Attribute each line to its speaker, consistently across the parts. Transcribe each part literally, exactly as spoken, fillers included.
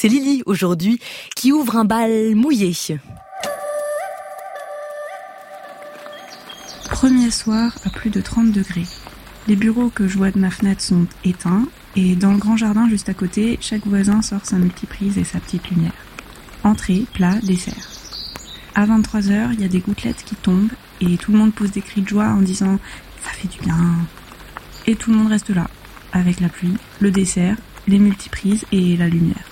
Speaker 1: c'est Lily aujourd'hui qui ouvre un bal mouillé.
Speaker 2: Premier soir à plus de trente degrés. Les bureaux que je vois de ma fenêtre sont éteints et dans le grand jardin juste à côté, chaque voisin sort sa multiprise et sa petite lumière. Entrée, plat, dessert. À vingt-trois heures, il y a des gouttelettes qui tombent et tout le monde pousse des cris de joie en disant « ça fait du bien ». Et tout le monde reste là, avec la pluie, le dessert, les multiprises et la lumière.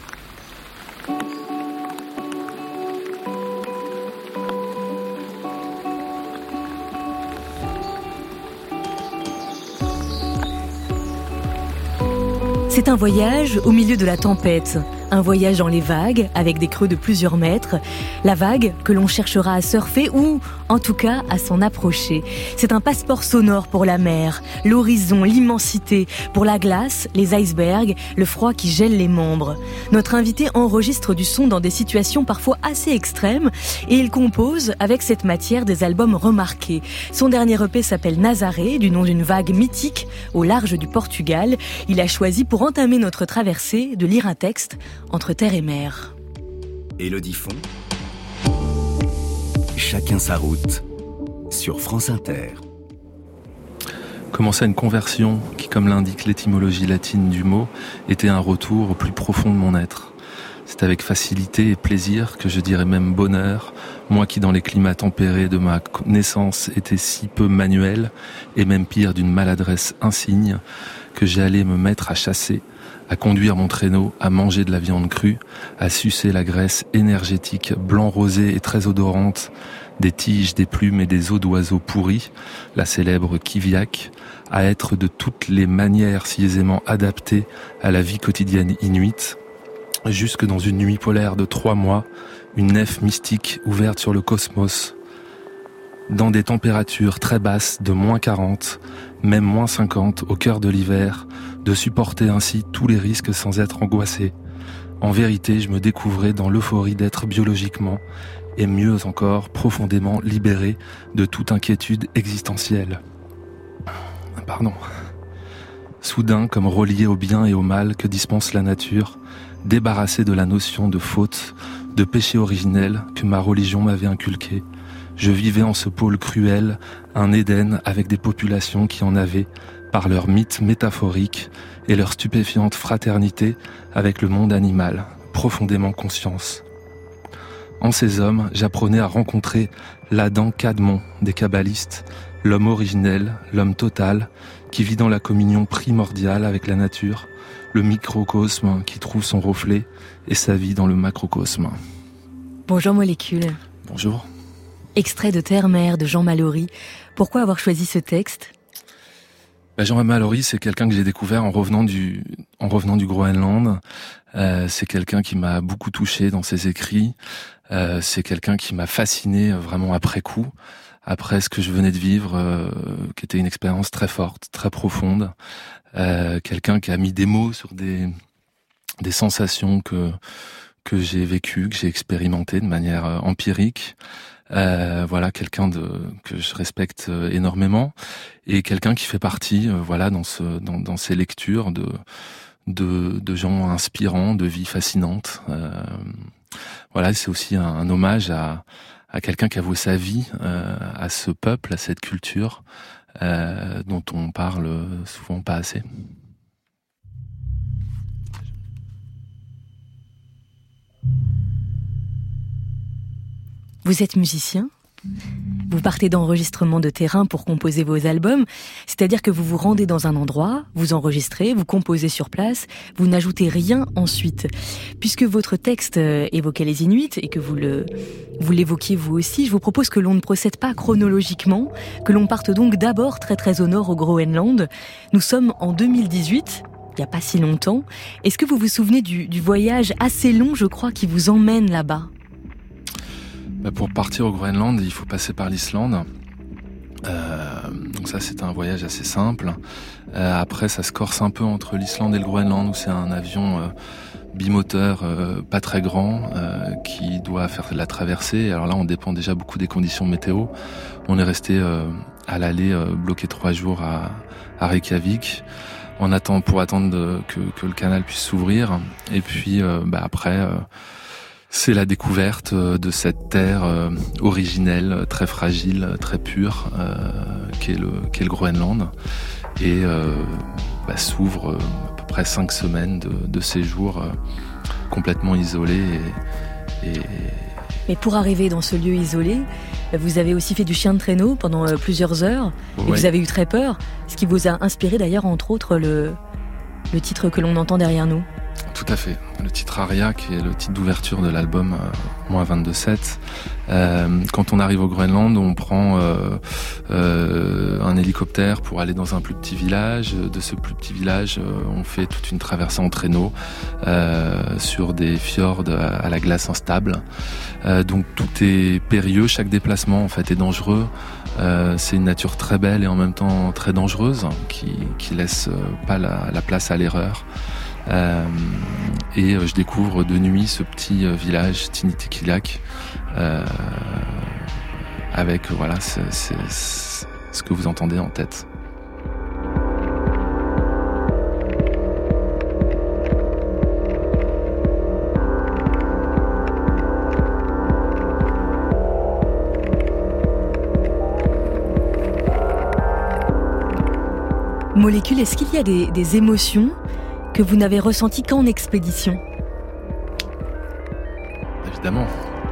Speaker 1: C'est un voyage au milieu de la tempête, un voyage dans les vagues avec des creux de plusieurs mètres, la vague que l'on cherchera à surfer ou en tout cas à s'en approcher. C'est un passeport sonore pour la mer, l'horizon, l'immensité, pour la glace, les icebergs, le froid qui gèle les membres. Notre invité enregistre du son dans des situations parfois assez extrêmes et il compose avec cette matière des albums remarqués. Son dernier E P s'appelle Nazaré, du nom d'une vague mythique au large du Portugal. Il a choisi pour entamer notre traversée de lire un texte entre terre et mer.
Speaker 3: Élodie Font, chacun sa route, sur France Inter.
Speaker 4: Commençait une conversion qui, comme l'indique l'étymologie latine du mot, était un retour au plus profond de mon être. C'est avec facilité et plaisir, que je dirais même bonheur, moi qui dans les climats tempérés de ma naissance était si peu manuel, et même pire d'une maladresse insigne, que j'ai allé me mettre à chasser, à conduire mon traîneau, à manger de la viande crue, à sucer la graisse énergétique, blanc-rosée et très odorante, des tiges, des plumes et des os d'oiseaux pourris, la célèbre kiviak, à être de toutes les manières si aisément adaptées à la vie quotidienne inuite, jusque dans une nuit polaire de trois mois, une nef mystique ouverte sur le cosmos, dans des températures très basses de moins quarante, même moins cinquante au cœur de l'hiver, de supporter ainsi tous les risques sans être angoissé. En vérité, je me découvrais dans l'euphorie d'être biologiquement, et mieux encore, profondément libéré de toute inquiétude existentielle. Pardon. Soudain, comme relié au bien et au mal que dispense la nature, débarrassé de la notion de faute, de péché originel que ma religion m'avait inculqué, je vivais en ce pôle cruel, un Éden avec des populations qui en avaient, par leur mythe métaphorique et leur stupéfiante fraternité avec le monde animal, profondément conscience. En ces hommes, j'apprenais à rencontrer l'Adam Kadmon des kabbalistes, l'homme originel, l'homme total, qui vit dans la communion primordiale avec la nature, le microcosme qui trouve son reflet et sa vie dans le macrocosme.
Speaker 1: Bonjour Molécule.
Speaker 4: Bonjour.
Speaker 1: Extrait de Terre-Mer de Jean Mallory. Pourquoi avoir choisi ce texte ?
Speaker 4: Ben Jean Mallory, c'est quelqu'un que j'ai découvert en revenant du, en revenant du Groenland. Euh, c'est quelqu'un qui m'a beaucoup touché dans ses écrits. Euh, c'est quelqu'un qui m'a fasciné vraiment après coup, après ce que je venais de vivre, euh, qui était une expérience très forte, très profonde. Euh, quelqu'un qui a mis des mots sur des, des sensations que, que j'ai vécues, que j'ai expérimentées de manière euh, empirique. Euh, voilà, quelqu'un de que je respecte énormément et quelqu'un qui fait partie, euh, voilà, dans ce dans, dans ces lectures de de de gens inspirants, de vie fascinante. Euh, voilà, c'est aussi un, un hommage à à quelqu'un qui a voué sa vie euh, à ce peuple, à cette culture euh, dont on parle souvent pas assez.
Speaker 1: Vous êtes musicien ? Vous partez d'enregistrements de terrain pour composer vos albums, c'est-à-dire que vous vous rendez dans un endroit, vous enregistrez, vous composez sur place, vous n'ajoutez rien ensuite. Puisque votre texte évoquait les Inuits et que vous le, vous l'évoquiez vous aussi, je vous propose que l'on ne procède pas chronologiquement, que l'on parte donc d'abord très très au nord au Groenland. Nous sommes en deux mille dix-huit, il n'y a pas si longtemps. Est-ce que vous vous souvenez du, du voyage assez long, je crois, qui vous emmène là-bas ?
Speaker 4: Pour partir au Groenland, il faut passer par l'Islande. Euh, donc ça, c'est un voyage assez simple. Euh, après, ça se corse un peu entre l'Islande et le Groenland, où c'est un avion euh, bimoteur, euh, pas très grand, euh, qui doit faire la traversée. Alors là, on dépend déjà beaucoup des conditions météo. On est resté euh, à l'aller euh, bloqué trois jours à, à Reykjavik. en attendant pour attendre de, que, que le canal puisse s'ouvrir. Et puis euh, bah après, euh, c'est la découverte de cette terre euh, originelle, très fragile, très pure, euh, qu'est le qu'est le Groenland. Et euh, bah, s'ouvre à peu près cinq semaines de, de séjour euh, complètement isolé. Et, et...
Speaker 1: Mais pour arriver dans ce lieu isolé, vous avez aussi fait du chien de traîneau pendant euh, plusieurs heures. Et
Speaker 4: Ouais.
Speaker 1: vous avez eu très peur, ce qui vous a inspiré d'ailleurs, entre autres, le, le titre que l'on entend derrière nous.
Speaker 4: Tout à fait. Le titre Aria, qui est le titre d'ouverture de l'album euh, moins vingt-deux sept. Euh, quand on arrive au Groenland, on prend euh, euh, un hélicoptère pour aller dans un plus petit village. De ce plus petit village, euh, on fait toute une traversée en traîneau euh, sur des fjords à, à la glace instable. Euh, donc tout est périlleux, chaque déplacement en fait est dangereux. Euh, c'est une nature très belle et en même temps très dangereuse, qui, qui laisse pas la, la place à l'erreur. Euh, et je découvre de nuit ce petit village Tinitekilak euh, avec voilà c'est, c'est, c'est ce que vous entendez en tête.
Speaker 1: Molécule, est-ce qu'il y a des, des émotions que vous n'avez ressenties qu'en expédition ?
Speaker 4: Évidemment.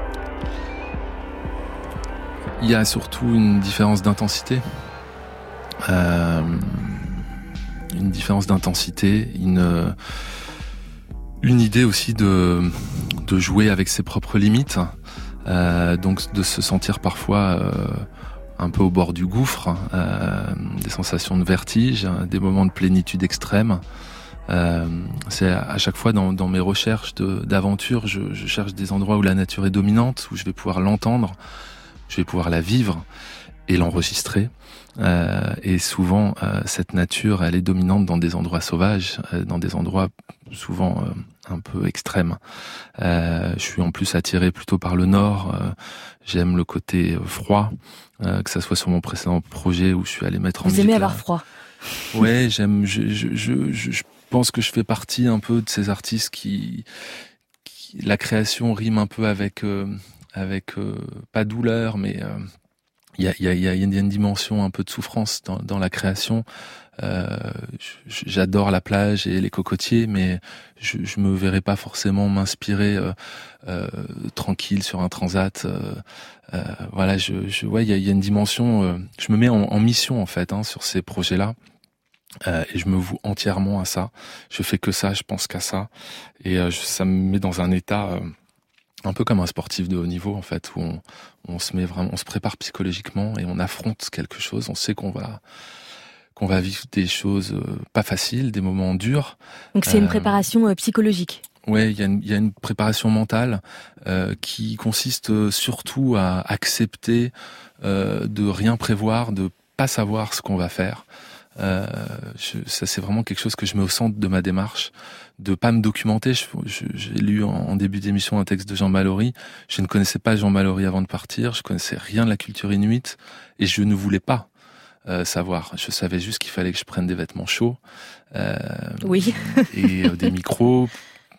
Speaker 4: Il y a surtout une différence d'intensité. Euh, une différence d'intensité, une, une idée aussi de, de jouer avec ses propres limites. Euh, donc de se sentir parfois euh, un peu au bord du gouffre, euh, des sensations de vertige, des moments de plénitude extrême. Euh, c'est à chaque fois dans, dans mes recherches de, d'aventure, je, je cherche des endroits où la nature est dominante, où je vais pouvoir l'entendre, je vais pouvoir la vivre et l'enregistrer. Euh, et souvent, euh, cette nature, elle est dominante dans des endroits sauvages, euh, dans des endroits souvent euh, un peu extrêmes. Euh, je suis en plus attiré plutôt par le nord. Euh, j'aime le côté euh, froid, euh, que ça soit sur mon précédent projet où je suis allé mettre en
Speaker 1: Vous
Speaker 4: musique.
Speaker 1: aimez
Speaker 4: la...
Speaker 1: avoir froid ?
Speaker 4: Ouais, j'aime. Je, je, je, je, je pense que je fais partie un peu de ces artistes qui, qui la création rime un peu avec euh, avec euh, pas douleur, mais euh, il y a il y a il y a une dimension un peu de souffrance dans dans la création. Euh, j'adore la plage et les cocotiers, mais je, je me verrais pas forcément m'inspirer euh, euh, tranquille sur un transat. Euh, euh, voilà, je, je ouais, il y a, y a une dimension. Euh, je me mets en, en mission en fait hein, sur ces projets-là. Euh, et je me voue entièrement à ça. Je fais que ça, je pense qu'à ça, et euh, je, ça me met dans un état euh, un peu comme un sportif de haut niveau en fait, où on, on se met vraiment, on se prépare psychologiquement et on affronte quelque chose. On sait qu'on va qu'on va vivre des choses euh, pas faciles, des moments durs.
Speaker 1: Donc c'est
Speaker 4: euh,
Speaker 1: une préparation euh, psychologique.
Speaker 4: Ouais, il y a une, il y a une préparation mentale euh, qui consiste surtout à accepter euh, de rien prévoir, de pas savoir ce qu'on va faire. Euh, je, ça c'est vraiment quelque chose que je mets au centre de ma démarche, de pas me documenter. Je, je, j'ai lu en, en début d'émission un texte de Jean Mallory. Je ne connaissais pas Jean Mallory avant de partir. Je connaissais rien de la culture inuite et je ne voulais pas euh, savoir. Je savais juste qu'il fallait que je prenne des vêtements chauds, euh,
Speaker 1: Oui.
Speaker 4: et euh, des micros,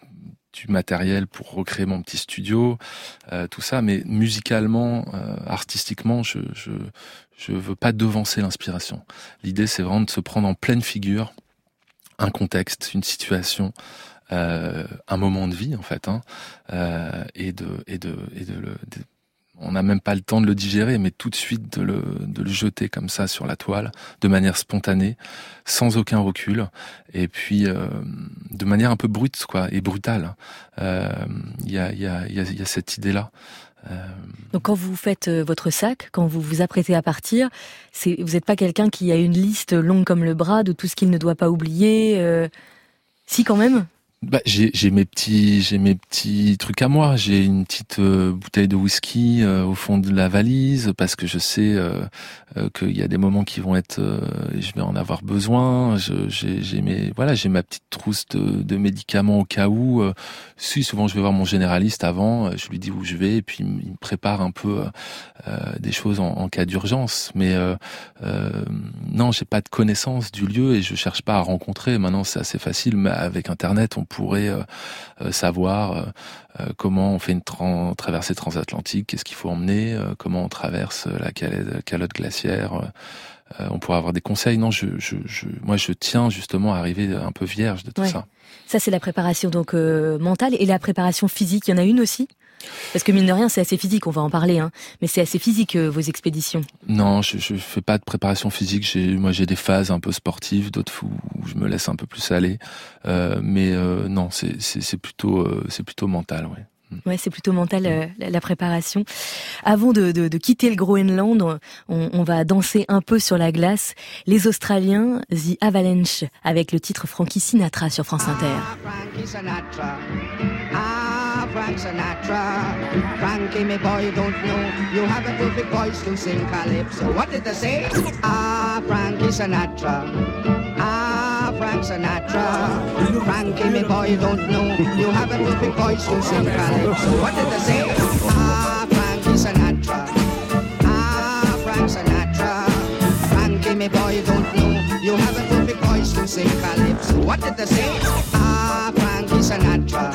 Speaker 4: du matériel pour recréer mon petit studio, euh, tout ça. Mais musicalement, euh, artistiquement, je, je je veux pas devancer l'inspiration. L'idée, c'est vraiment de se prendre en pleine figure un contexte, une situation, euh, un moment de vie en fait, hein, euh, et de et de et de le. De, on n'a même pas le temps de le digérer, mais tout de suite de le, de le jeter comme ça sur la toile, de manière spontanée, sans aucun recul, et puis euh, de manière un peu brute, quoi, et brutale. Il euh, y, a, y, a, y, a, y a cette idée-là. Euh...
Speaker 1: Donc quand vous faites votre sac, quand vous vous apprêtez à partir, c'est, vous n'êtes pas quelqu'un qui a une liste longue comme le bras de tout ce qu'il ne doit pas oublier. Euh... Si, quand même.
Speaker 4: Bah, j'ai, j'ai mes petits, j'ai mes petits trucs à moi. J'ai une petite euh, bouteille de whisky euh, au fond de la valise parce que je sais euh, euh, qu'il y a des moments qui vont être, euh, je vais en avoir besoin. Je, j'ai, j'ai mes, voilà, j'ai ma petite trousse de, de médicaments au cas où. Euh, si souvent je vais voir mon généraliste avant, je lui dis où je vais et puis il me prépare un peu euh, des choses en, en cas d'urgence. Mais euh, euh, non, j'ai pas de connaissance du lieu et je cherche pas à rencontrer. Maintenant, c'est assez facile, mais avec Internet, on pourrait euh, euh, savoir euh, comment on fait une tra- traversée transatlantique, qu'est-ce qu'il faut emmener, euh, comment on traverse la calotte, calotte glaciaire. Euh, on pourrait avoir des conseils. Non, je, je, je, moi, je tiens justement à arriver un peu vierge de tout
Speaker 1: ouais.
Speaker 4: ça.
Speaker 1: Ça, c'est la préparation donc euh, mentale et la préparation physique. Il y en a une aussi ? Parce que mine de rien, c'est assez physique, on va en parler, hein. Mais c'est assez physique euh, vos expéditions.
Speaker 4: Non, je, je fais pas de préparation physique. J'ai, moi, j'ai des phases un peu sportives, d'autres où je me laisse un peu plus aller. Euh, mais euh, non, c'est, c'est, c'est plutôt, euh, c'est plutôt mental, ouais.
Speaker 1: Ouais, c'est plutôt mental euh, la, la préparation. Avant de, de, de quitter le Groenland, on, on va danser un peu sur la glace. Les Australiens, The Avalanche, avec le titre Frankie Sinatra sur France Inter.
Speaker 5: Ah, Frankie Sinatra. Ah, Frank Sinatra. Frankie, me boy, you don't know. You have a perfect voice to sing calypso. What did they say? Ah, Frankie Sinatra. Ah, Frank Sinatra. Frankie, me boy, you don't know. You have a perfect voice to sing calypso. What did they say? Ah, Frankie Sinatra. Ah, Frank Sinatra. Frankie, me boy, you don't know. You have a perfect voice to sing calypso. What did they say? Ah, Frankie Sinatra.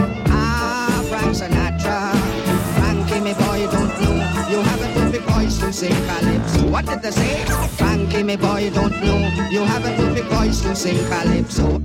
Speaker 5: Ah, Frank Sinatra. Frankie, me boy, you don't know. You have a perfect voice to sing calypso. What did they say? Frankie, me boy, you don't know. You have a perfect voice to sing calypso.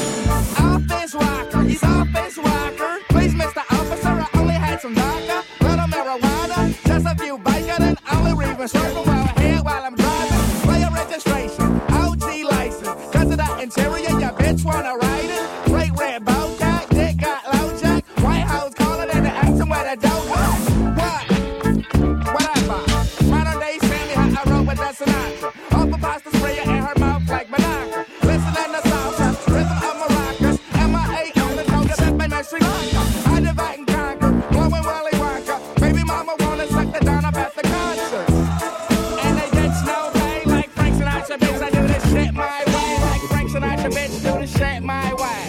Speaker 6: Office rocker, he's office rocker. Please, Mister Officer, I only had some vodka, little marijuana, just a few biker, and only reason circle around here while I'm driving. Player registration, O G license, cause of that interior, your bitch wanna ride it. Great red bow jack, dick got low jack, White House calling and they asking where the dough goes. What? Whatever. Modern day Sandy, how I wrote with that Sinatra. Off a pasta sprayer in her mouth like Monaco. Listening to salsa, rhythm of maracas. M I A on the toe, the Pepe man Sri Lanka. I divide and conquer, blowing Willy Wonka. Baby mama wanna suck the down up at the concert. And they get no pay like Frank Sinatra, bitch. I do this shit my way. Like Frank Sinatra, bitch, do this shit my way.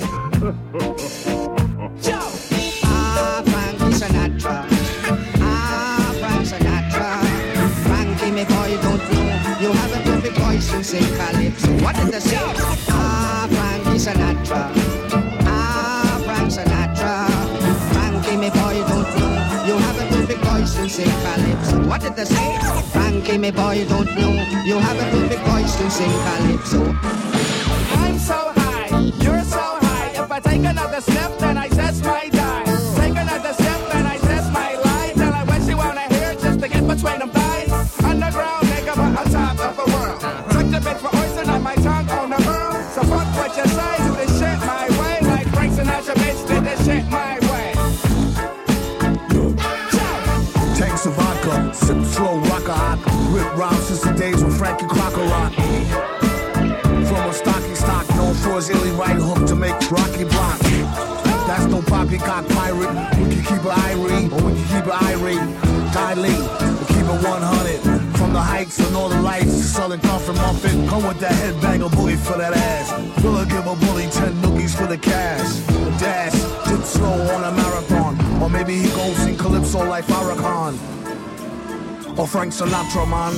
Speaker 6: Joe!
Speaker 5: Ah, Frankie Sinatra. Ah, Frank Sinatra. Frankie, me boy, you don't know. You have a perfect voice to sing calypso. What did they say? Ah, Frankie Sinatra. Ah, Frank Sinatra. Frankie, me boy, you don't know. You have a perfect voice to sing calypso. What did they say? Frankie, me boy, you don't know. You have a perfect voice to sing calypso.
Speaker 6: I'm so high, you're so high. If I take another sip, then I just might die. Take another sip, then I just might lie. Tell her what she wanna hear just to get between them thighs. Underground, nigga, but on top of the world. Took the bitch for oyster, not my tongue on the world. So fuck what you say, do this shit my way. Like Frank Sinatra, bitch, did this shit my way.
Speaker 7: Tanks of vodka, sip slow, rock a hot. Rip round since the days when Frankie Crocker rock. From a stocky stock, known for his illy right hook to make Rocky block. That's no poppycock pirate. We can keep it irate, or we can keep it irate. Dilate, we'll keep it one hundred. From the heights of Northern Lights to Southern Comfort Muffin. Come with that headbang of booty for that ass. We'll give a bully ten nookies for the cash. The dash, dip slow on a marathon. Or maybe he gon' sing Calypso like Farrakhan. Or Frank Sinatra, man.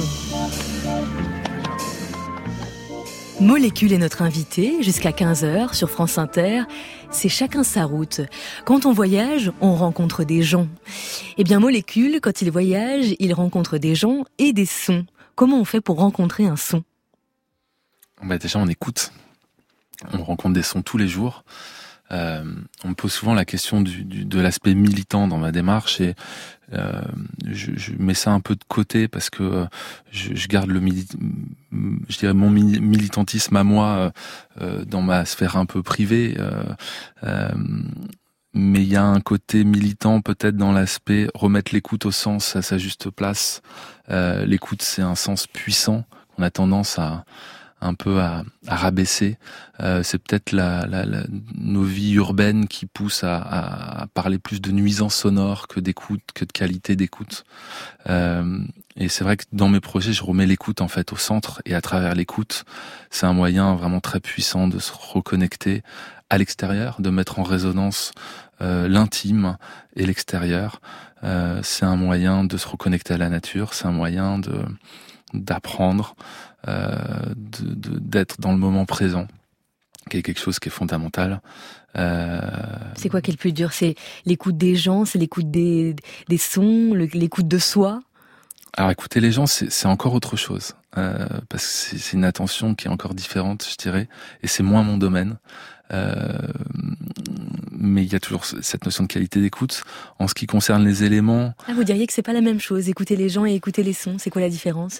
Speaker 1: Molécule est notre invité jusqu'à quinze heures sur France Inter. C'est chacun sa route. Quand on voyage, on rencontre des gens. Eh bien, Molécule, quand il voyage, il rencontre des gens et des sons. Comment on fait pour rencontrer un son ?
Speaker 4: Bah déjà, on écoute. On rencontre des sons tous les jours. Euh, on me pose souvent la question du, du, de l'aspect militant dans ma démarche et euh, je, je mets ça un peu de côté parce que euh, je, je garde le mili- je dirais mon militantisme à moi euh, dans ma sphère un peu privée. Euh, euh, mais il y a un côté militant peut-être dans l'aspect remettre l'écoute au sens à sa juste place. Euh, l'écoute, c'est un sens puissant qu'on a tendance à un peu à, à rabaisser. Euh, c'est peut-être la, la, la, nos vies urbaines qui poussent à, à, à parler plus de nuisances sonores que d'écoute, que de qualité d'écoute. Euh, et c'est vrai que dans mes projets, je remets l'écoute en fait au centre, et à travers l'écoute, c'est un moyen vraiment très puissant de se reconnecter à l'extérieur, de mettre en résonance euh, l'intime et l'extérieur. Euh, c'est un moyen de se reconnecter à la nature, c'est un moyen de d'apprendre, euh, de, de, d'être dans le moment présent, qui est quelque chose qui est fondamental. Euh...
Speaker 1: C'est quoi qui est le plus dur? C'est l'écoute des gens, c'est l'écoute des, des sons, le, l'écoute de soi?
Speaker 4: Alors écouter les gens, c'est, c'est encore autre chose, euh, parce que c'est, c'est une attention qui est encore différente, je dirais, et c'est moins mon domaine. Euh, mais il y a toujours cette notion de qualité d'écoute. En ce qui concerne les éléments...
Speaker 1: Ah, vous diriez que c'est pas la même chose, écouter les gens et écouter les sons, c'est quoi la différence?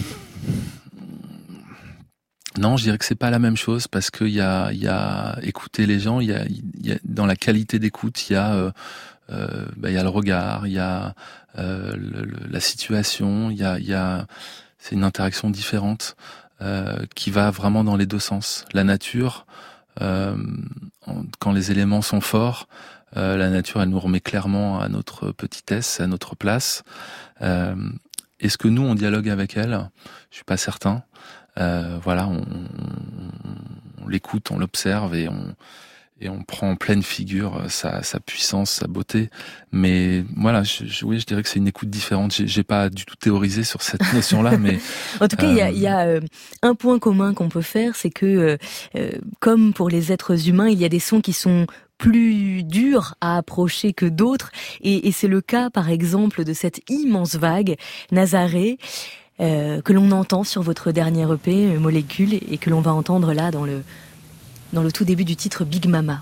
Speaker 4: Non, je dirais que c'est pas la même chose, parce qu'il y a, il y a écouter les gens, il y a, il y a dans la qualité d'écoute, il y a, euh, euh, bah, il y a le regard, il y a euh, le, le, la situation, il y a, il y a, c'est une interaction différente euh, qui va vraiment dans les deux sens. La nature, euh, quand les éléments sont forts, euh, la nature, elle nous remet clairement à notre petitesse, à notre place. Euh, est-ce que nous, on dialogue avec elle? Je suis pas certain. Euh, voilà, on, on, on l'écoute, on l'observe et on et on prend en pleine figure sa, sa puissance, sa beauté. Mais voilà, je, je, oui, je dirais que c'est une écoute différente. J'ai, j'ai pas du tout théorisé sur cette notion-là, mais
Speaker 1: en tout cas, il euh... y a, y a euh, un point commun qu'on peut faire, c'est que euh, euh, comme pour les êtres humains, il y a des sons qui sont plus durs à approcher que d'autres, et, et c'est le cas, par exemple, de cette immense vague Nazaré. Euh, que l'on entend sur votre dernier E P, Molécule, et que l'on va entendre là dans le, dans le tout début du titre Big Mama.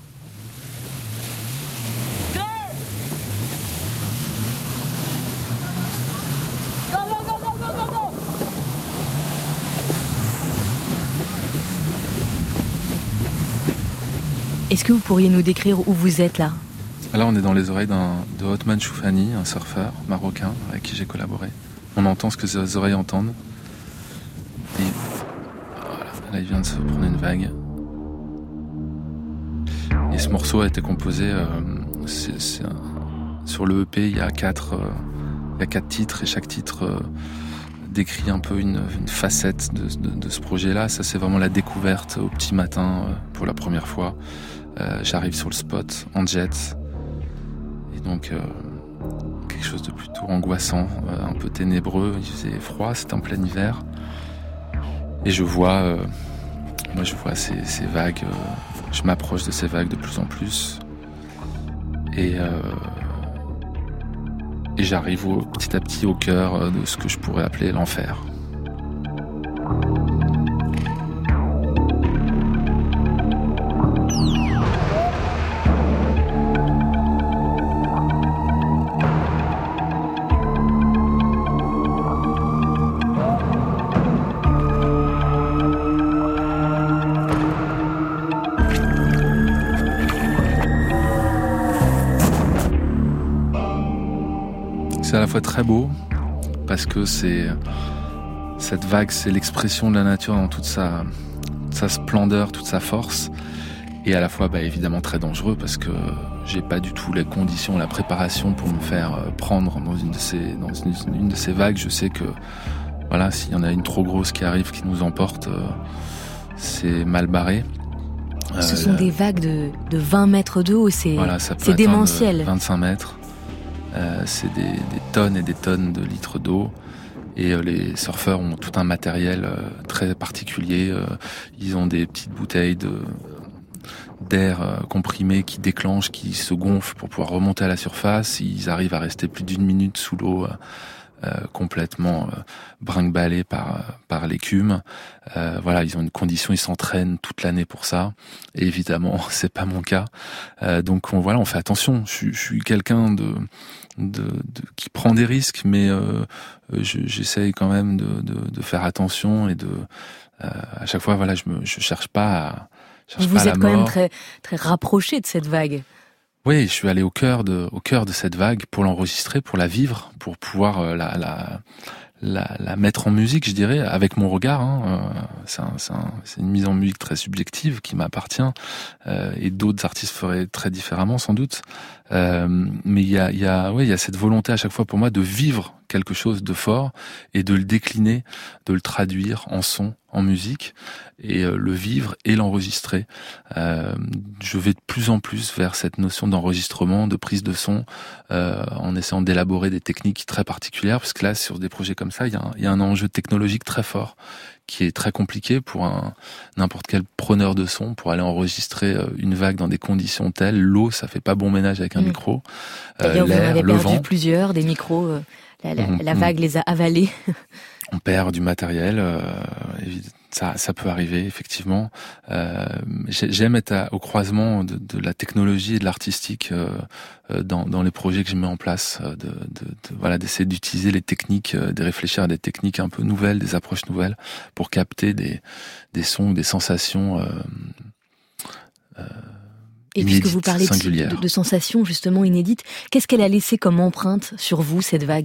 Speaker 1: Est-ce que vous pourriez nous décrire où vous êtes là?
Speaker 4: Là, on est dans les oreilles d'un, de Othman Choufani, un surfeur marocain avec qui j'ai collaboré. On entend ce que ses oreilles entendent. Et voilà, là, il vient de se prendre une vague. Et ce morceau a été composé euh, c'est, c'est un, sur le E P. Il y a quatre, euh, il y a quatre titres, et chaque titre euh, décrit un peu une, une facette de, de, de ce projet-là. Ça, c'est vraiment la découverte au petit matin euh, pour la première fois. Euh, j'arrive sur le spot en jet, et donc. Euh, quelque chose de plutôt angoissant, euh, un peu ténébreux, il faisait froid, c'était en plein hiver. Et je vois, euh, moi je vois ces, ces vagues, euh, je m'approche de ces vagues de plus en plus. Et, euh, et j'arrive au, petit à petit au cœur de ce que je pourrais appeler l'enfer. C'est à la fois très beau, parce que c'est cette vague, c'est l'expression de la nature dans toute sa, sa splendeur, toute sa force, et à la fois bah, évidemment très dangereux, parce que j'ai pas du tout les conditions, la préparation pour me faire prendre dans une de ces, dans une, une de ces vagues. Je sais que voilà, s'il y en a une trop grosse qui arrive, qui nous emporte, euh, c'est mal barré.
Speaker 1: Ce euh, sont des vagues de, de vingt mètres de haut, c'est,
Speaker 4: voilà, ça peut
Speaker 1: c'est démentiel.
Speaker 4: vingt-cinq mètres. Euh, c'est des, des tonnes et des tonnes de litres d'eau, et euh, les surfeurs ont tout un matériel euh, très particulier. Euh, ils ont des petites bouteilles de, d'air euh, comprimé qui déclenchent, qui se gonflent pour pouvoir remonter à la surface. Ils arrivent à rester plus d'une minute sous l'eau, euh, euh, complètement euh, brinque-ballés par, par l'écume. Euh, voilà, ils ont une condition, ils s'entraînent toute l'année pour ça. Et évidemment, c'est pas mon cas. Euh, donc on, voilà, on fait attention. Je, je suis quelqu'un de De, de, qui prend des risques, mais euh, je, j'essaye quand même de, de, de faire attention, et de euh, à chaque fois, voilà, je me, je cherche pas à, cherche
Speaker 1: vous
Speaker 4: pas à
Speaker 1: êtes
Speaker 4: la
Speaker 1: quand
Speaker 4: mort.
Speaker 1: même très, très rapproché de cette vague.
Speaker 4: Oui, je suis allé au cœur de, au cœur de cette vague pour l'enregistrer, pour la vivre, pour pouvoir euh, la, la, la, la mettre en musique, je dirais, avec mon regard. Hein. Euh, c'est, un, c'est, un, c'est une mise en musique très subjective qui m'appartient, euh, et d'autres artistes feraient très différemment sans doute. Euh, mais il y a, il y a, ouais, il y a cette volonté à chaque fois pour moi de vivre quelque chose de fort et de le décliner, de le traduire en son, en musique, et euh, le vivre et l'enregistrer. Euh, je vais de plus en plus vers cette notion d'enregistrement, de prise de son, euh, en essayant d'élaborer des techniques très particulières, parce que là, sur des projets comme ça, il y a un, il y a un enjeu technologique très fort, qui est très compliqué pour un n'importe quel preneur de son, pour aller enregistrer une vague dans des conditions telles. L'eau, ça fait pas bon ménage avec un mmh. micro.
Speaker 1: D'ailleurs, euh, l'air, vous en avez le perdu vent. plusieurs, des micros, euh, la, la, mmh. la vague mmh. les a avalés.
Speaker 4: On perd du matériel, euh, ça, ça peut arriver effectivement. Euh, j'aime être à, au croisement de, de la technologie et de l'artistique euh, dans, dans les projets que je mets en place, de, de, de voilà, d'essayer d'utiliser les techniques, de réfléchir à des techniques un peu nouvelles, des approches nouvelles, pour capter des, des sons, des sensations. Euh, euh,
Speaker 1: Et puisque vous parlez de, de, de sensations justement inédites, qu'est-ce qu'elle a laissé comme empreinte sur vous, cette vague ?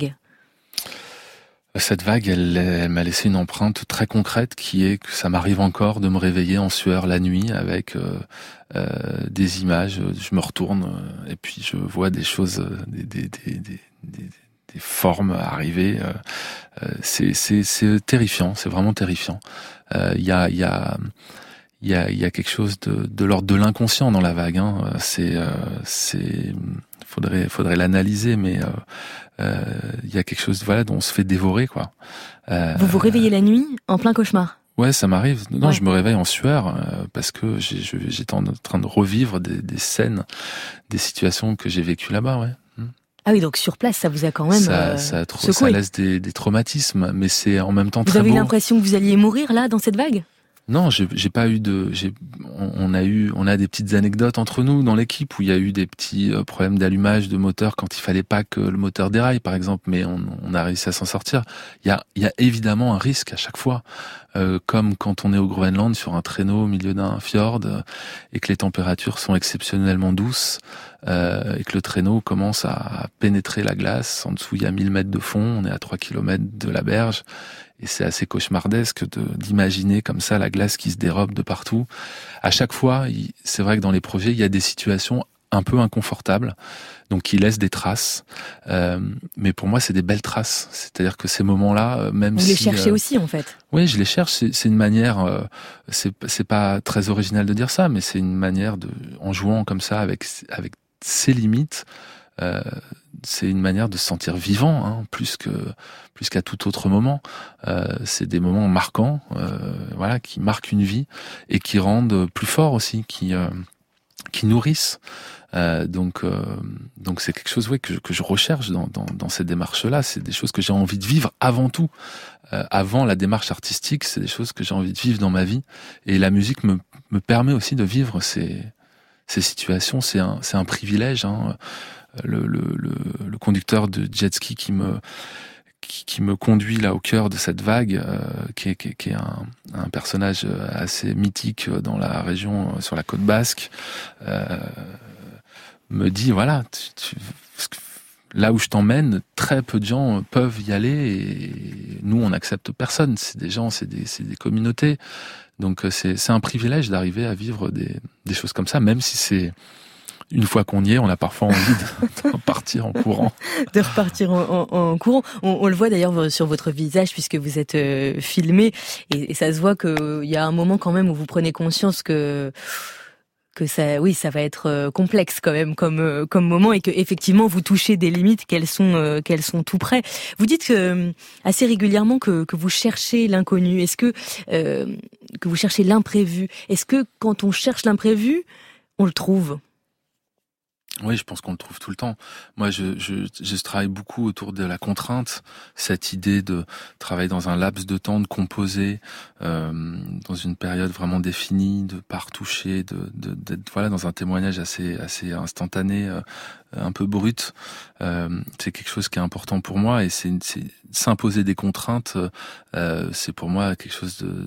Speaker 4: Cette vague, elle, elle m'a laissé une empreinte très concrète, qui est que ça m'arrive encore de me réveiller en sueur la nuit avec euh, euh, des images. Je me retourne euh, et puis je vois des choses, euh, des, des, des, des, des, des formes arriver. Euh, c'est, c'est, c'est terrifiant, c'est vraiment terrifiant. Il euh, y a, il y a, il y a, il y a quelque chose de, de l'ordre de l'inconscient dans la vague. Hein. C'est, euh, c'est, faudrait, faudrait l'analyser, mais euh, euh, il y a quelque chose, voilà, dont on se fait dévorer, quoi. Euh,
Speaker 1: vous vous réveillez la nuit en plein cauchemar?
Speaker 4: Ouais, ça m'arrive. Non,
Speaker 1: ouais.
Speaker 4: Je me réveille en sueur euh, parce que j'ai, je, j'étais en train de revivre des, des scènes, des situations que j'ai vécues là-bas, ouais.
Speaker 1: Ah oui, donc sur place, ça vous a quand même
Speaker 4: ça,
Speaker 1: euh,
Speaker 4: ça, trop,
Speaker 1: secoué.
Speaker 4: Ça laisse des, des traumatismes, mais c'est en même temps
Speaker 1: vous
Speaker 4: très beau.
Speaker 1: Vous avez l'impression que vous alliez mourir là, dans cette vague?
Speaker 4: Non, j'ai, j'ai pas eu de. J'ai, on, on a eu, on a des petites anecdotes entre nous dans l'équipe où il y a eu des petits euh, problèmes d'allumage de moteur quand il fallait pas que le moteur déraille, par exemple, mais on, on a réussi à s'en sortir. Il y a, il y a évidemment un risque à chaque fois, euh, comme quand on est au Groenland sur un traîneau au milieu d'un fjord euh, et que les températures sont exceptionnellement douces euh, et que le traîneau commence à pénétrer la glace. En dessous, il y a mille mètres de fond, on est à trois kilomètres de la berge. Et c'est assez cauchemardesque de, d'imaginer comme ça la glace qui se dérobe de partout. À chaque fois, il, c'est vrai que dans les projets, il y a des situations un peu inconfortables, donc qui laissent des traces. Euh, mais pour moi, c'est des belles traces. C'est-à-dire que ces moments-là, même
Speaker 1: Vous
Speaker 4: si...
Speaker 1: les cherchez
Speaker 4: euh,
Speaker 1: aussi, en fait.
Speaker 4: Oui, je les cherche. C'est, c'est une manière... Euh, c'est, c'est pas très original de dire ça, mais c'est une manière de... En jouant comme ça avec, avec ses limites... Euh, c'est une manière de se sentir vivant, hein, plus que plus qu'à tout autre moment. Euh, c'est des moments marquants, euh, voilà, qui marquent une vie et qui rendent plus fort aussi, qui euh, qui nourrissent. Euh, donc euh, donc c'est quelque chose, ouais, que je, que je recherche dans dans dans cette démarche-là. C'est des choses que j'ai envie de vivre avant tout, euh, avant la démarche artistique. C'est des choses que j'ai envie de vivre dans ma vie. Et la musique me me permet aussi de vivre ces ces situations. C'est un c'est un privilège. Hein. Le, le, le, le conducteur de jet ski qui me qui, qui me conduit là au cœur de cette vague, euh, qui est, qui est, qui est un, un personnage assez mythique dans la région, sur la côte basque, euh, me dit voilà, tu, tu, là où je t'emmène, très peu de gens peuvent y aller et nous on n'accepte personne. C'est des gens, c'est des, c'est des communautés. Donc c'est, c'est un privilège d'arriver à vivre des, des choses comme ça, même si c'est une fois qu'on y est, on a parfois envie de, de repartir en courant.
Speaker 1: De repartir en, en, en courant. On, on le voit d'ailleurs sur votre visage puisque vous êtes euh, filmé et, et ça se voit qu'il y a un moment quand même où vous prenez conscience que que ça, oui, ça va être complexe quand même comme comme moment et que effectivement vous touchez des limites qu'elles sont euh, qu'elles sont tout près. Vous dites que, assez régulièrement que que vous cherchez l'inconnu. Est-ce que euh, que vous cherchez l'imprévu? Est-ce que quand on cherche l'imprévu, on le trouve?
Speaker 4: Oui, je pense qu'on le trouve tout le temps. Moi, je, je, je travaille beaucoup autour de la contrainte, cette idée de travailler dans un laps de temps, de composer euh, dans une période vraiment définie, de pas retoucher, de, de, d'être voilà dans un témoignage assez, assez instantané, euh, un peu brut. Euh, c'est quelque chose qui est important pour moi et c'est, c'est s'imposer des contraintes. Euh, c'est pour moi quelque chose de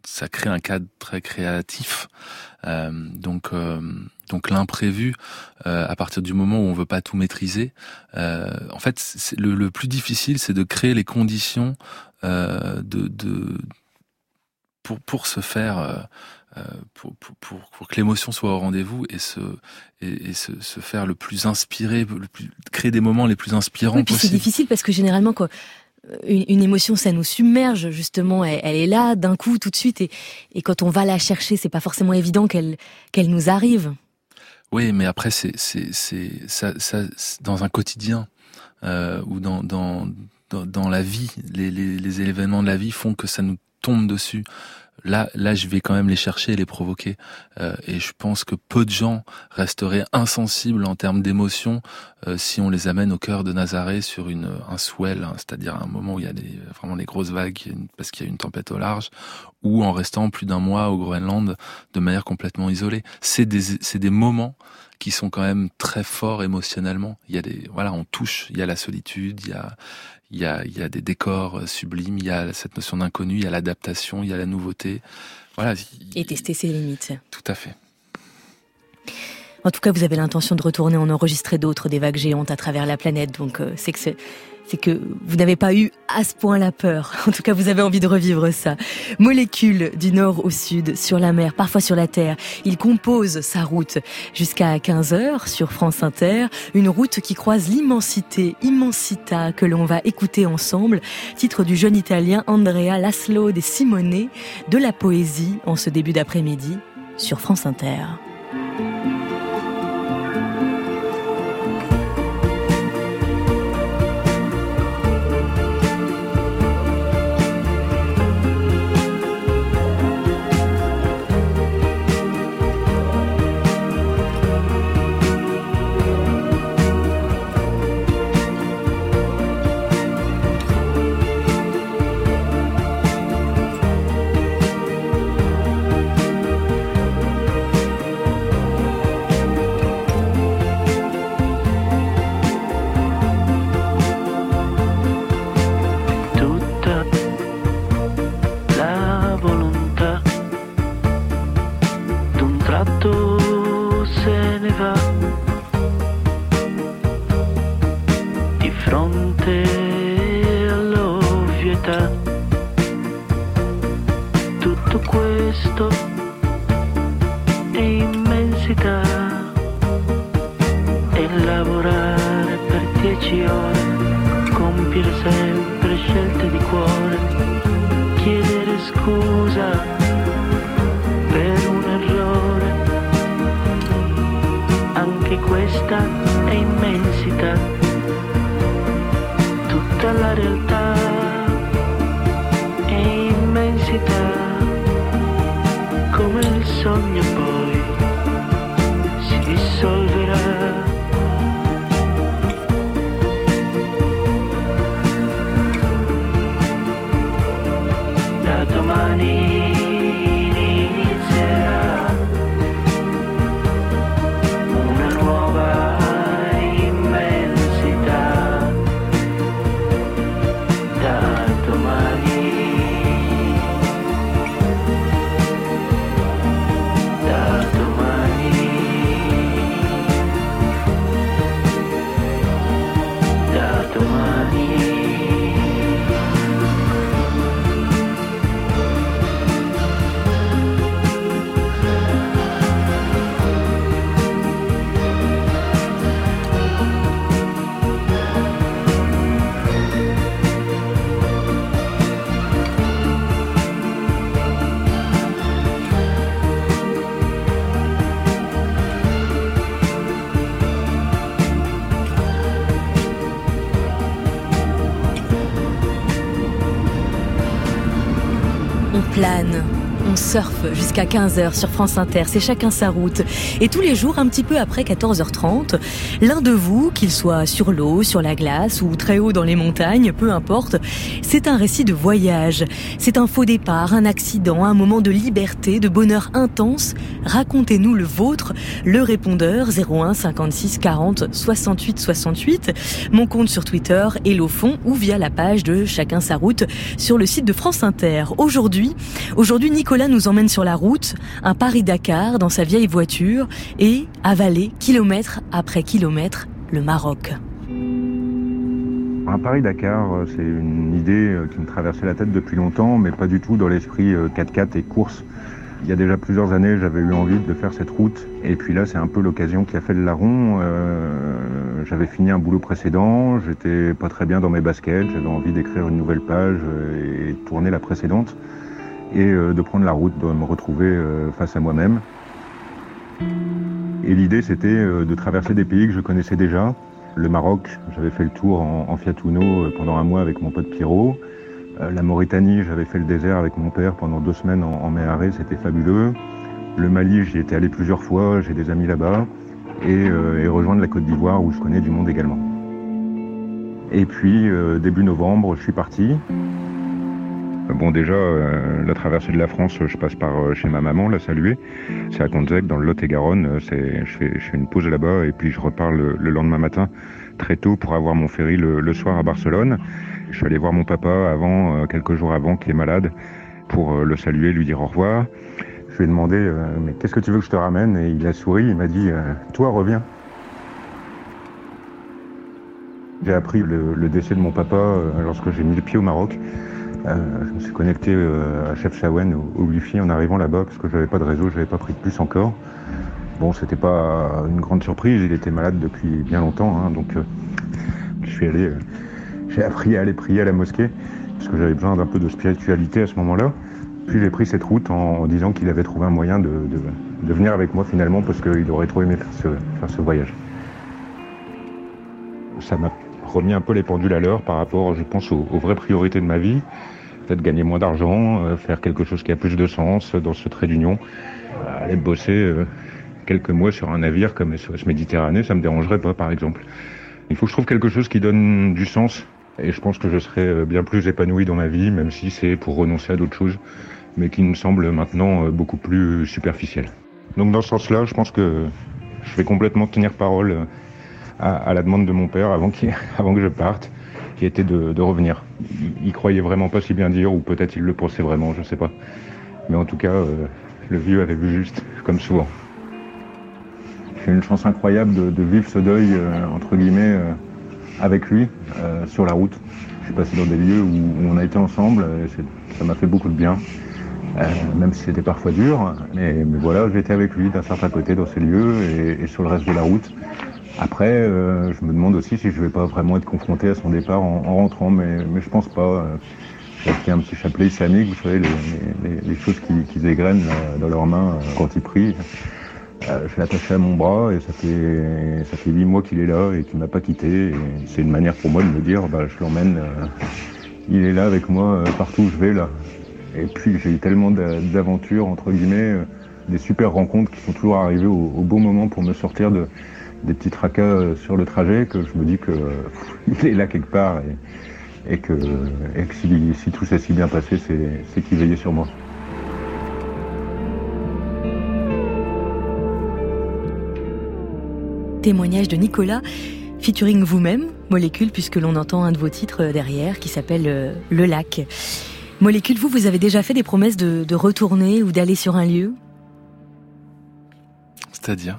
Speaker 4: ça crée un cadre très créatif. Euh, donc, euh, donc l'imprévu, euh, à partir du moment où on veut pas tout maîtriser, euh, en fait, c'est le, le plus difficile, c'est de créer les conditions euh, de, de pour pour se faire. Euh, Euh, pour, pour, pour, pour que l'émotion soit au rendez-vous et se, et, et se, se faire le plus inspiré, le plus, créer des moments les plus inspirants
Speaker 1: oui, puis
Speaker 4: possible.
Speaker 1: C'est difficile parce que généralement, quoi, une, une émotion, ça nous submerge, justement, elle, elle est là, d'un coup, tout de suite, et, et quand on va la chercher, c'est pas forcément évident qu'elle, qu'elle nous arrive.
Speaker 4: Oui, mais après, c'est, c'est, c'est, ça, ça, c'est dans un quotidien, euh, ou dans, dans, dans, dans la vie, les, les, les événements de la vie font que ça nous tombe dessus. Là, là, je vais quand même les chercher et les provoquer. Euh, et je pense que peu de gens resteraient insensibles en termes d'émotions euh, si on les amène au cœur de Nazaré sur une un swell, hein, c'est-à-dire un moment où il y a des, vraiment les grosses vagues parce qu'il y a une tempête au large, ou en restant plus d'un mois au Groenland de manière complètement isolée. C'est des c'est des moments qui sont quand même très forts émotionnellement. Il y a des voilà, on touche. Il y a la solitude, il y a Il y a, il y a des décors sublimes, il y a cette notion d'inconnu, il y a l'adaptation, il y a la nouveauté. Voilà.
Speaker 1: Et tester ses limites.
Speaker 4: Tout à fait.
Speaker 1: En tout cas, vous avez l'intention de retourner en enregistrer d'autres, des vagues géantes à travers la planète. Donc, euh, c'est que c'est, c'est que vous n'avez pas eu à ce point la peur. En tout cas, vous avez envie de revivre ça. Molécule du nord au sud, sur la mer, parfois sur la terre. Il compose sa route jusqu'à quinze heures sur France Inter. Une route qui croise l'immensité, Immensita, que l'on va écouter ensemble. Titre du jeune Italien Andrea Laszlo De Simone, de la poésie en ce début d'après-midi sur France Inter. On surfe jusqu'à quinze heures sur France Inter, c'est chacun sa route. Et tous les jours, un petit peu après quatorze heures trente, l'un de vous, qu'il soit sur l'eau, sur la glace ou très haut dans les montagnes, peu importe, c'est un récit de voyage. C'est un faux départ, un accident, un moment de liberté, de bonheur intense. Racontez-nous le vôtre. Le répondeur zéro un cinquante-six quarante soixante-huit soixante-huit. Mon compte sur Twitter, Hello Fond, ou via la page de Chacun sa route sur le site de France Inter. Aujourd'hui, aujourd'hui Nicolas nous emmène sur la route, un Paris-Dakar dans sa vieille voiture et avaler kilomètre après kilomètre le Maroc.
Speaker 8: Un Paris-Dakar, c'est une idée qui me traversait la tête depuis longtemps, mais pas du tout dans l'esprit quatre-quatre et course. Il y a déjà plusieurs années, j'avais eu envie de faire cette route. Et puis là, c'est un peu l'occasion qui a fait le larron. Euh, j'avais fini un boulot précédent, j'étais pas très bien dans mes baskets, j'avais envie d'écrire une nouvelle page et de tourner la précédente. Et euh, de prendre la route, de me retrouver euh, face à moi-même. Et l'idée, c'était euh, de traverser des pays que je connaissais déjà. Le Maroc, j'avais fait le tour en, en Fiat Uno pendant un mois avec mon pote Pierrot. La Mauritanie, j'avais fait le désert avec mon père pendant deux semaines en, en mer Arrêt, c'était fabuleux. Le Mali, j'y étais allé plusieurs fois, j'ai des amis là-bas. Et, euh, et rejoindre la Côte d'Ivoire où je connais du monde également. Et puis, euh, début novembre, je suis parti. Bon, déjà, euh, la traversée de la France, je passe par euh, chez ma maman, la saluer. C'est à Conzec, dans le Lot-et-Garonne. C'est, je, fais, je fais une pause là-bas et puis je repars le, le lendemain matin très tôt pour avoir mon ferry le, le soir à Barcelone. Je suis allé voir mon papa avant, euh, quelques jours avant, qui est malade, pour euh, le saluer, lui dire au revoir. Je lui ai demandé euh, « Mais qu'est-ce que tu veux que je te ramène ?» Et il a souri, il m'a dit euh, « Toi, reviens ». J'ai appris le, le décès de mon papa euh, lorsque j'ai mis le pied au Maroc. Euh, je me suis connecté euh, à Chefchaouen au, au Wi-Fi en arrivant là-bas parce que j'avais pas de réseau, j'avais pas pris de plus encore. Bon, c'était pas une grande surprise, il était malade depuis bien longtemps, hein, donc euh, je suis allé... Euh, J'ai appris à aller prier à la mosquée, parce que j'avais besoin d'un peu de spiritualité à ce moment-là. Puis j'ai pris cette route en, en disant qu'il avait trouvé un moyen de, de, de venir avec moi finalement, parce qu'il aurait trop aimé faire ce, faire ce voyage. Ça m'a remis un peu les pendules à l'heure par rapport, je pense, aux, aux vraies priorités de ma vie. Peut-être gagner moins d'argent, euh, faire quelque chose qui a plus de sens dans ce trait d'union. Euh, aller bosser euh, quelques mois sur un navire comme S O S Méditerranée, ça me dérangerait pas par exemple. Il faut que je trouve quelque chose qui donne du sens. Et je pense que je serai bien plus épanoui dans ma vie, même si c'est pour renoncer à d'autres choses, mais qui me semblent maintenant beaucoup plus superficielles. Donc dans ce sens-là, je pense que je vais complètement tenir parole à, à la demande de mon père avant, qu'il, avant que je parte, qui était de, de revenir. Il, il croyait vraiment pas si bien dire, ou peut-être il le pensait vraiment, je sais pas. Mais en tout cas, euh, le vieux avait vu juste, comme souvent. J'ai une chance incroyable de, de vivre ce deuil, euh, entre guillemets, euh, avec lui, euh, sur la route. Je suis passé dans des lieux où, où on a été ensemble, et c'est, ça m'a fait beaucoup de bien, euh, même si c'était parfois dur. Mais, mais voilà, j'étais avec lui d'un certain côté dans ces lieux et, et sur le reste de la route. Après, euh, je me demande aussi si je vais pas vraiment être confronté à son départ en, en rentrant, mais, mais je pense pas. Euh, j'ai acheté un petit chapelet islamique, vous savez, les, les, les choses qui, qui égrènent dans leurs mains euh, quand ils prient. Euh, je l'ai attaché à mon bras et ça fait ça fait huit mois qu'il est là et qu'il m'a pas quitté. Et c'est une manière pour moi de me dire, bah, je l'emmène, euh, il est là avec moi euh, partout où je vais là. Et puis j'ai eu tellement d'aventures entre guillemets, euh, des super rencontres qui sont toujours arrivées au, au bon moment pour me sortir de des petits tracas euh, sur le trajet, que je me dis que euh, il est là quelque part et, et que, et que si, si tout s'est si bien passé, c'est, c'est qu'il veillait sur moi.
Speaker 1: Témoignage de Nicolas, featuring vous-même, Molécule, puisque l'on entend un de vos titres derrière qui s'appelle euh, Le Lac. Molécule, vous, vous avez déjà fait des promesses de, de retourner ou d'aller sur un lieu ?
Speaker 4: C'est-à-dire ?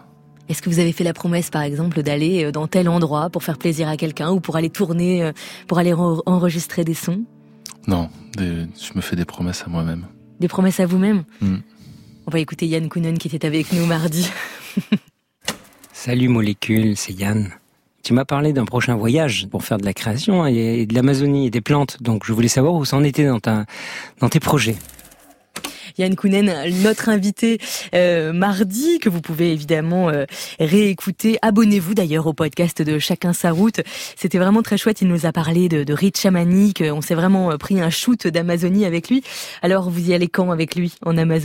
Speaker 1: Est-ce que vous avez fait la promesse, par exemple, d'aller dans tel endroit pour faire plaisir à quelqu'un ou pour aller tourner, pour aller re- enregistrer des sons ?
Speaker 4: Non, des, je me fais des promesses à moi-même.
Speaker 1: Des promesses à vous-même ?
Speaker 4: mm.
Speaker 1: On va écouter Yann Kounen qui était avec nous mardi.
Speaker 9: Salut Molécule, c'est Yann. Tu m'as parlé d'un prochain voyage pour faire de la création et de l'Amazonie et des plantes, donc je voulais savoir où ça en était dans, ta, dans tes projets.
Speaker 1: Yann Kounen, notre invité euh, mardi, que vous pouvez évidemment euh, réécouter. Abonnez-vous d'ailleurs au podcast de Chacun sa route. C'était vraiment très chouette. Il nous a parlé de, de rites chamaniques. On s'est vraiment pris un shoot d'Amazonie avec lui. Alors, vous y allez quand avec lui en Amazonie ?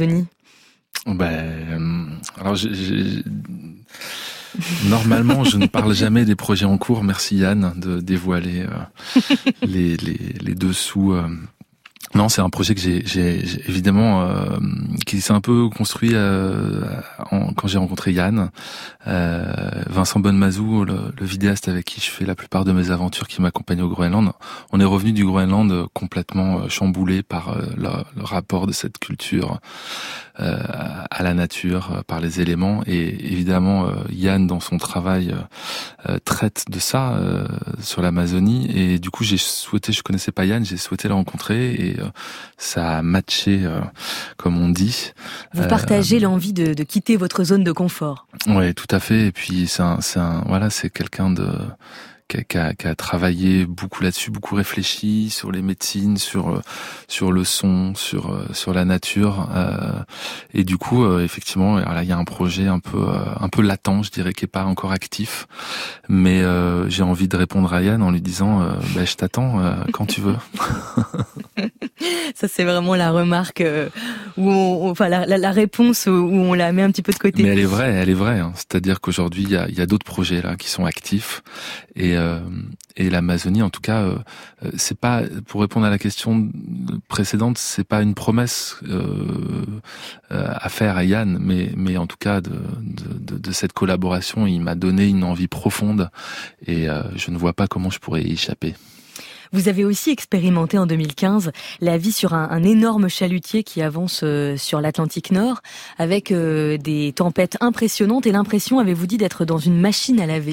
Speaker 4: Ben, alors j'ai... j'ai... Normalement, je ne parle jamais des projets en cours. Merci Yann de dévoiler euh, les, les, les dessous. Euh. Non, c'est un projet que j'ai, j'ai, j'ai évidemment euh, qui s'est un peu construit euh, en, quand j'ai rencontré Yann, euh, Vincent Bonnemazou, le, le vidéaste avec qui je fais la plupart de mes aventures, qui m'accompagne au Groenland. On est revenu du Groenland complètement chamboulé par euh, le, le rapport de cette culture euh, à la nature, par les éléments. Et évidemment, euh, Yann, dans son travail, euh, traite de ça euh, sur l'Amazonie. Et du coup, j'ai souhaité, je connaissais pas Yann, j'ai souhaité le rencontrer et ça a matché, euh, comme on dit.
Speaker 1: Vous partagez euh, l'envie de, de quitter votre zone de confort.
Speaker 4: Oui, tout à fait. Et puis c'est un, c'est un, voilà, c'est quelqu'un de qui a, qui a, qui a travaillé beaucoup là-dessus, beaucoup réfléchi sur les médecines, sur sur le son, sur sur la nature. Euh, et du coup, euh, effectivement, là il y a un projet un peu euh, un peu latent, je dirais, qui est pas encore actif, mais euh, j'ai envie de répondre à Yann en lui disant, euh, bah, je t'attends euh, quand tu veux.
Speaker 1: Ça, c'est vraiment la remarque euh, où on, enfin la, la, la réponse où on la met un petit peu de côté.
Speaker 4: Mais elle est vraie, elle est vraie. Hein. C'est-à-dire qu'aujourd'hui, il y a, il y a d'autres projets là qui sont actifs et euh, et l'Amazonie, en tout cas, euh, c'est pas, pour répondre à la question précédente, c'est pas une promesse euh, euh, à faire à Yann, mais mais en tout cas de de, de, de cette collaboration, il m'a donné une envie profonde et euh, je ne vois pas comment je pourrais y échapper.
Speaker 1: Vous avez aussi expérimenté en deux mille quinze la vie sur un, un énorme chalutier qui avance euh, sur l'Atlantique Nord avec euh, des tempêtes impressionnantes et l'impression, avez-vous dit, d'être dans une machine à laver.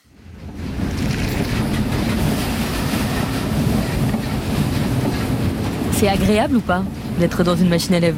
Speaker 1: C'est agréable ou pas d'être dans une machine à laver ?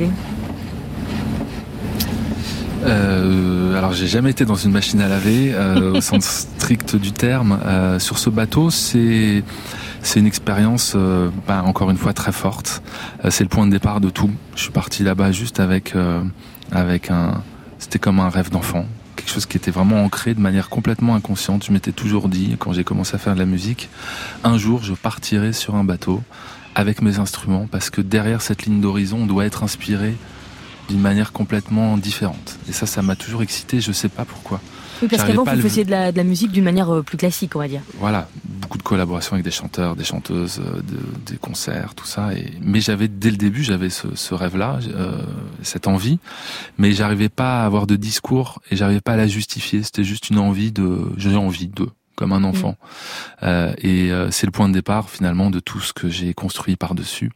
Speaker 4: Euh, alors j'ai jamais été dans une machine à laver euh, au sens strict du terme. Euh, sur ce bateau, c'est c'est une expérience, euh, bah, encore une fois très forte. Euh, c'est le point de départ de tout. Je suis parti là-bas juste avec euh, avec un, c'était comme un rêve d'enfant, quelque chose qui était vraiment ancré de manière complètement inconsciente. Je m'étais toujours dit, quand j'ai commencé à faire de la musique, un jour je partirai sur un bateau avec mes instruments, parce que derrière cette ligne d'horizon, on doit être inspiré d'une manière complètement différente. Et ça, ça m'a toujours excité, je sais pas pourquoi.
Speaker 1: Oui, parce
Speaker 4: J'arrivais
Speaker 1: qu'avant, vous faisiez de la, de la musique d'une manière plus classique, on va dire.
Speaker 4: Voilà, beaucoup de collaborations avec des chanteurs, des chanteuses, de, des concerts, tout ça. Et, mais j'avais, dès le début, j'avais ce, ce rêve-là, euh, cette envie, mais j'arrivais pas à avoir de discours et j'arrivais pas à la justifier. C'était juste une envie de, j'ai envie de, comme un enfant. Mmh. Euh, et euh, c'est le point de départ, finalement, de tout ce que j'ai construit par-dessus.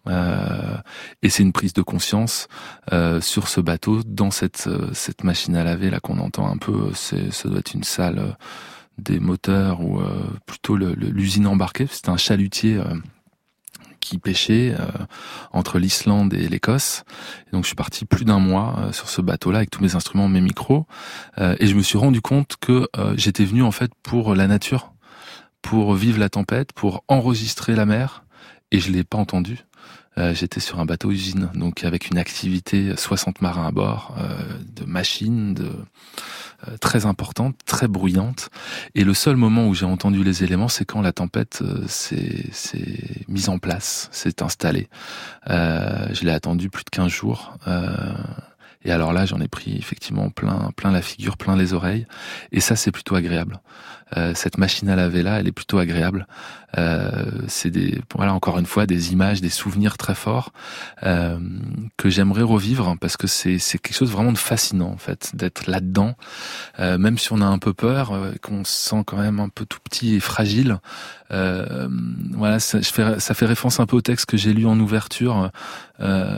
Speaker 4: Euh, et c'est une prise de conscience euh, sur ce bateau, dans cette euh, cette machine à laver là qu'on entend un peu. C'est, ça doit être une salle euh, des moteurs ou euh, plutôt le, le, l'usine embarquée. C'est un chalutier euh, qui pêchait euh, entre l'Islande et l'Écosse. Et donc je suis parti plus d'un mois euh, sur ce bateau-là avec tous mes instruments, mes micros, euh, et je me suis rendu compte que euh, j'étais venu en fait pour la nature, pour vivre la tempête, pour enregistrer la mer, et je l'ai pas entendu. Euh, j'étais sur un bateau usine, donc avec une activité, soixante marins à bord, euh, de machines, de euh, très importante, très bruyante. Et le seul moment où j'ai entendu les éléments, c'est quand la tempête euh, s'est, s'est mise en place, s'est installée. Euh, je l'ai attendu plus de quinze jours. Euh, Et alors là, j'en ai pris effectivement plein, plein la figure, plein les oreilles. Et ça, c'est plutôt agréable. Euh, cette machine à laver là, elle est plutôt agréable. Euh, c'est des, voilà, encore une fois, des images, des souvenirs très forts euh, que j'aimerais revivre, parce que c'est, c'est quelque chose vraiment de fascinant en fait, d'être là-dedans. Euh, même si on a un peu peur, euh, qu'on se sent quand même un peu tout petit et fragile. Euh, voilà, ça, je fais, ça fait référence un peu au texte que j'ai lu en ouverture. Euh,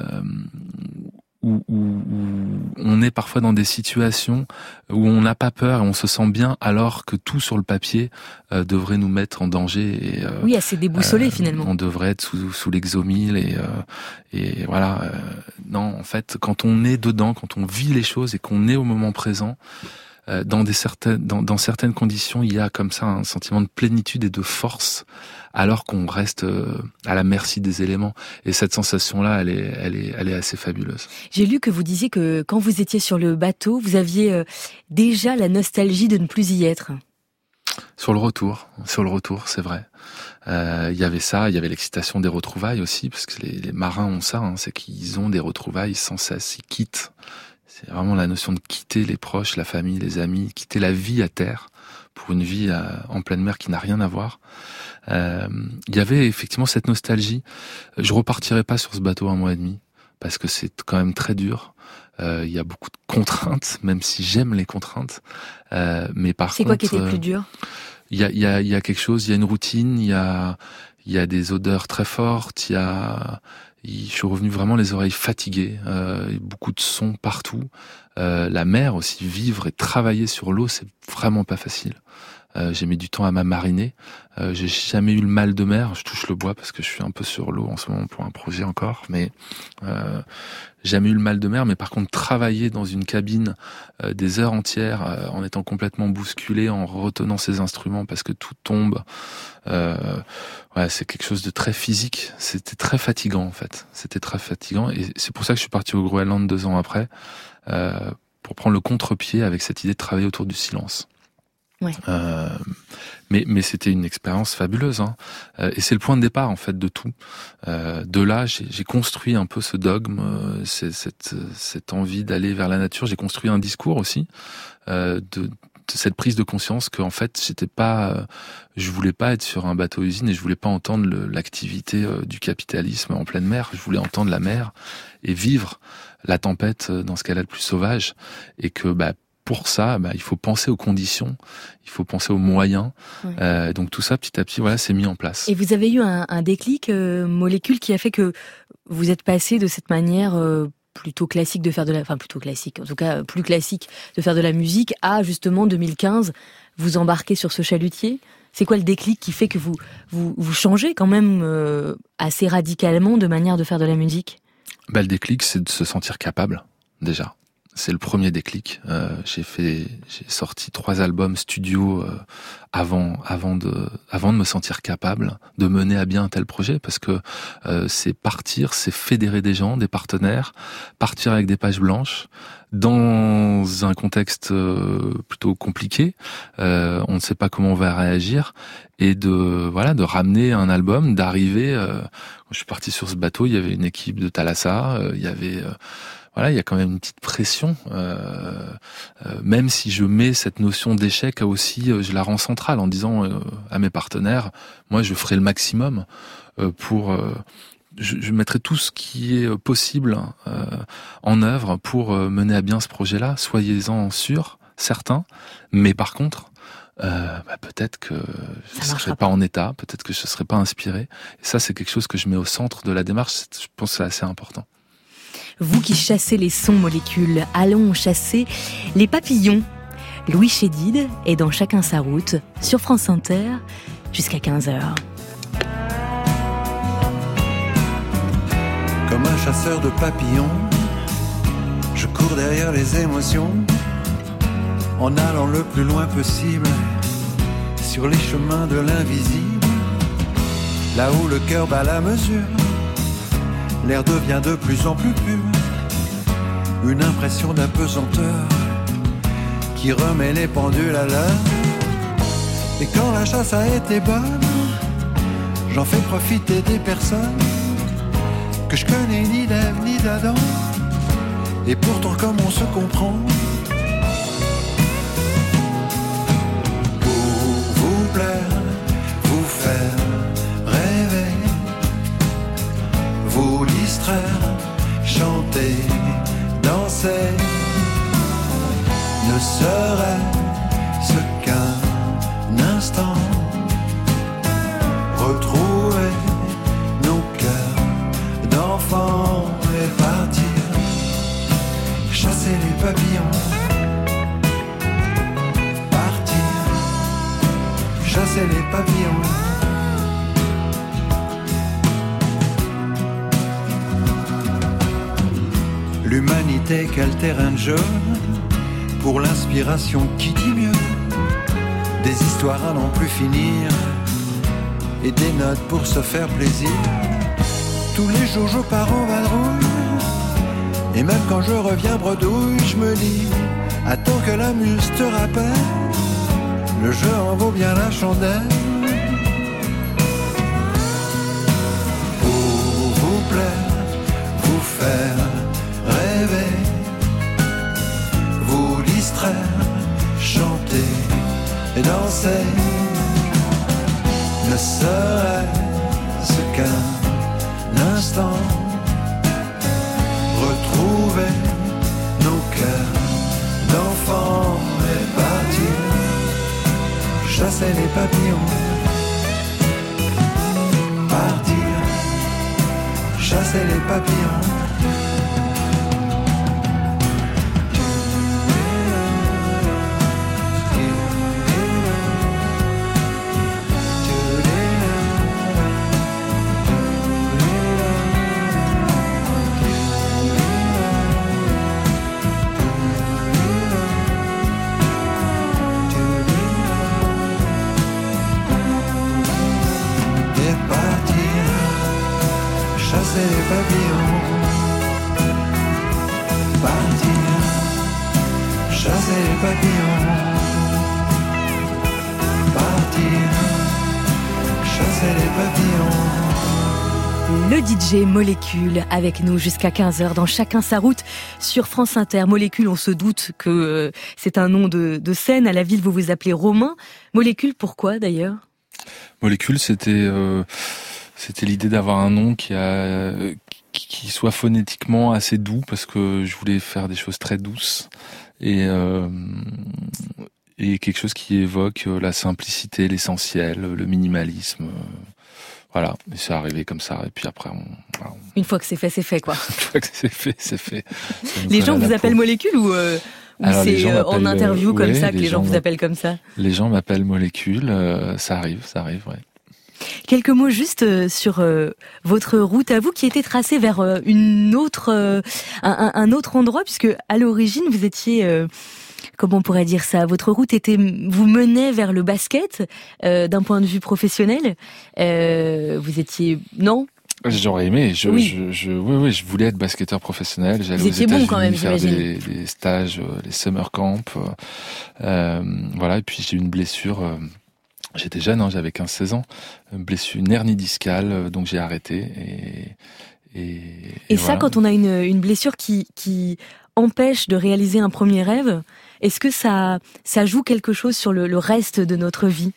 Speaker 4: Où, où, où on est parfois dans des situations où on n'a pas peur et on se sent bien, alors que tout sur le papier euh, devrait nous mettre en danger. Et, euh,
Speaker 1: oui, assez déboussolé euh, finalement.
Speaker 4: On devrait être sous, sous l'exomile et, euh, et voilà. Euh, non, en fait, quand on est dedans, quand on vit les choses et qu'on est au moment présent, euh, dans des certaines, dans, dans certaines conditions, il y a comme ça un sentiment de plénitude et de force, alors qu'on reste euh, à la merci des éléments. Et cette sensation-là, elle est, elle est, elle est assez fabuleuse.
Speaker 1: J'ai lu que vous disiez que quand vous étiez sur le bateau, vous aviez euh, déjà la nostalgie de ne plus y être.
Speaker 4: Sur le retour, sur le retour, c'est vrai. Euh, il y avait ça, il y avait l'excitation des retrouvailles aussi, parce que les, les marins ont ça, hein, c'est qu'ils ont des retrouvailles sans cesse, ils quittent. C'est vraiment la notion de quitter les proches, la famille, les amis, quitter la vie à terre pour une vie à, en pleine mer qui n'a rien à voir. Euh, il y avait effectivement cette nostalgie. Je repartirai pas sur ce bateau un mois et demi, parce que c'est quand même très dur. Euh, il y a beaucoup de contraintes, même si j'aime les contraintes. Euh, mais par
Speaker 1: c'est
Speaker 4: contre,
Speaker 1: quoi qui était le plus dur?
Speaker 4: Il y a, il y a, il y a quelque chose, il y a une routine, il y a, il y a des odeurs très fortes, il y a, je suis revenu vraiment les oreilles fatiguées, euh, beaucoup de sons partout. Euh, la mer aussi, vivre et travailler sur l'eau, c'est vraiment pas facile. Euh, j'ai mis du temps à m'amariner. Euh, j'ai jamais eu le mal de mer. Je touche le bois parce que je suis un peu sur l'eau en ce moment pour un projet encore, mais euh, jamais eu le mal de mer. Mais par contre, travailler dans une cabine euh, des heures entières euh, en étant complètement bousculé, en retenant ses instruments parce que tout tombe, euh, ouais, c'est quelque chose de très physique. C'était très fatigant en fait. C'était très fatigant et c'est pour ça que je suis parti au Groenland deux ans après euh, pour prendre le contre-pied avec cette idée de travailler autour du silence.
Speaker 1: Ouais.
Speaker 4: Euh, mais mais c'était une expérience fabuleuse, hein. Euh, et c'est le point de départ en fait de tout. Euh, de là, j'ai, j'ai construit un peu ce dogme, euh, c'est, cette cette envie d'aller vers la nature. J'ai construit un discours aussi euh, de, de cette prise de conscience que en fait, j'étais pas, euh, je voulais pas être sur un bateau usine et je voulais pas entendre le, l'activité euh, du capitalisme en pleine mer. Je voulais entendre la mer et vivre la tempête dans ce qu'elle a de plus sauvage et que bah pour ça, bah, il faut penser aux conditions, il faut penser aux moyens. Ouais. Euh, donc tout ça, petit à petit, voilà, c'est mis en place.
Speaker 1: Et vous avez eu un, un déclic, euh, molécule, qui a fait que vous êtes passé de cette manière euh, plutôt classique de faire de la, enfin plutôt classique, en tout cas plus classique de faire de la musique, à justement deux mille quinze, vous embarquez sur ce chalutier. C'est quoi le déclic qui fait que vous vous, vous changez quand même euh, assez radicalement de manière de faire de la musique?
Speaker 4: Bah, le déclic, c'est de se sentir capable, déjà. C'est le premier déclic. Euh, j'ai fait, j'ai sorti trois albums studio euh, avant, avant de, avant de me sentir capable de mener à bien un tel projet, parce que euh, c'est partir, c'est fédérer des gens, des partenaires, partir avec des pages blanches dans un contexte euh, plutôt compliqué. Euh, on ne sait pas comment on va réagir et de, voilà, de ramener un album, d'arriver. Euh, quand je suis parti sur ce bateau, il y avait une équipe de Thalassa, euh, il y avait euh, Voilà, il y a quand même une petite pression, euh, euh, même si je mets cette notion d'échec aussi, euh, je la rends centrale en disant euh, à mes partenaires, moi je ferai le maximum euh, pour, euh, je, je mettrai tout ce qui est possible euh, en œuvre pour euh, mener à bien ce projet-là. Soyez-en sûrs, certains, mais par contre, euh, bah, peut-être que je ne serai pas en état, peut-être que je ne serai pas inspiré. Et ça, c'est quelque chose que je mets au centre de la démarche. Je pense que c'est assez important.
Speaker 1: Vous qui chassez les sons, molécules, allons chasser les papillons. Louis Chédid est dans Chacun sa route, sur France Inter, jusqu'à quinze heures.
Speaker 10: Comme un chasseur de papillons, je cours derrière les émotions, en allant le plus loin possible, sur les chemins de l'invisible, là où le cœur bat la mesure. L'air devient de plus en plus pur, une impression d'apesanteur qui remet les pendules à l'heure. Et quand la chasse a été bonne, j'en fais profiter des personnes que je connais ni d'Ève ni d'Adam. Et pourtant comme on se comprend, pour vous plaire, vous faire rêver, vous distraire, chanter, danser, ne serait-ce qu'un instant, retrouver nos cœurs d'enfants et partir, chasser les papillons, partir, chasser les papillons. L'humanité, quel terrain de jeu pour l'inspiration qui dit mieux. Des histoires à n'en plus finir et des notes pour se faire plaisir. Tous les jours je pars en vadrouille et même quand je reviens bredouille, je me dis attends que la muse te rappelle, le jeu en vaut bien la chandelle. Pour vous plaire, vous faire rêver, vous distraire, chanter et danser, ne serait-ce qu'un instant, retrouver nos cœurs d'enfants et partir chasser les papillons, partir chasser les papillons. Chasser les papillons, partir, chasser les papillons, partir, chasser les papillons.
Speaker 1: Le D J Molécule avec nous jusqu'à quinze heures dans Chacun sa route sur France Inter. Molécule, on se doute que euh, c'est un nom de, de scène. À la ville, vous vous appelez Romain. Molécule, pourquoi d'ailleurs ?
Speaker 4: Molécule, c'était... Euh... C'était l'idée d'avoir un nom qui a qui soit phonétiquement assez doux parce que je voulais faire des choses très douces et euh, et quelque chose qui évoque la simplicité, l'essentiel, le minimalisme. Voilà, et c'est arrivé comme ça. Et puis après, on, voilà, on...
Speaker 1: une fois que c'est fait, c'est fait quoi.
Speaker 4: Une fois que c'est fait, c'est fait.
Speaker 1: Les gens vous appellent Molécule ou euh... Ou
Speaker 4: Alors,
Speaker 1: c'est euh, en interview comme
Speaker 4: ouais,
Speaker 1: ça que les gens, gens vous appellent comme ça?
Speaker 4: Les gens m'appellent Molécule, euh, ça arrive, ça arrive, ouais.
Speaker 1: Quelques mots juste sur euh, votre route à vous qui était tracée vers euh, une autre, euh, un, un autre endroit, puisque à l'origine vous étiez, euh, comment on pourrait dire ça, votre route était, vous menait vers le basket euh, d'un point de vue professionnel. Euh, vous étiez, non?
Speaker 4: J'aurais aimé. Je,
Speaker 1: oui.
Speaker 4: Je, je, oui, oui, je voulais être basketteur professionnel. J'allais
Speaker 1: Vous
Speaker 4: aux
Speaker 1: étiez
Speaker 4: États-Unis
Speaker 1: bon quand même,
Speaker 4: faire
Speaker 1: j'imagine.
Speaker 4: des, des stages, les summer camps. Euh, voilà. Et puis j'ai eu une blessure. Euh, j'étais jeune, hein, j'avais quinze seize ans. Une blessure, une hernie discale, donc j'ai arrêté. Et, et, et,
Speaker 1: et
Speaker 4: voilà.
Speaker 1: ça, quand on a une, une blessure qui, qui empêche de réaliser un premier rêve, est-ce que ça, ça joue quelque chose sur le, le reste de notre vie?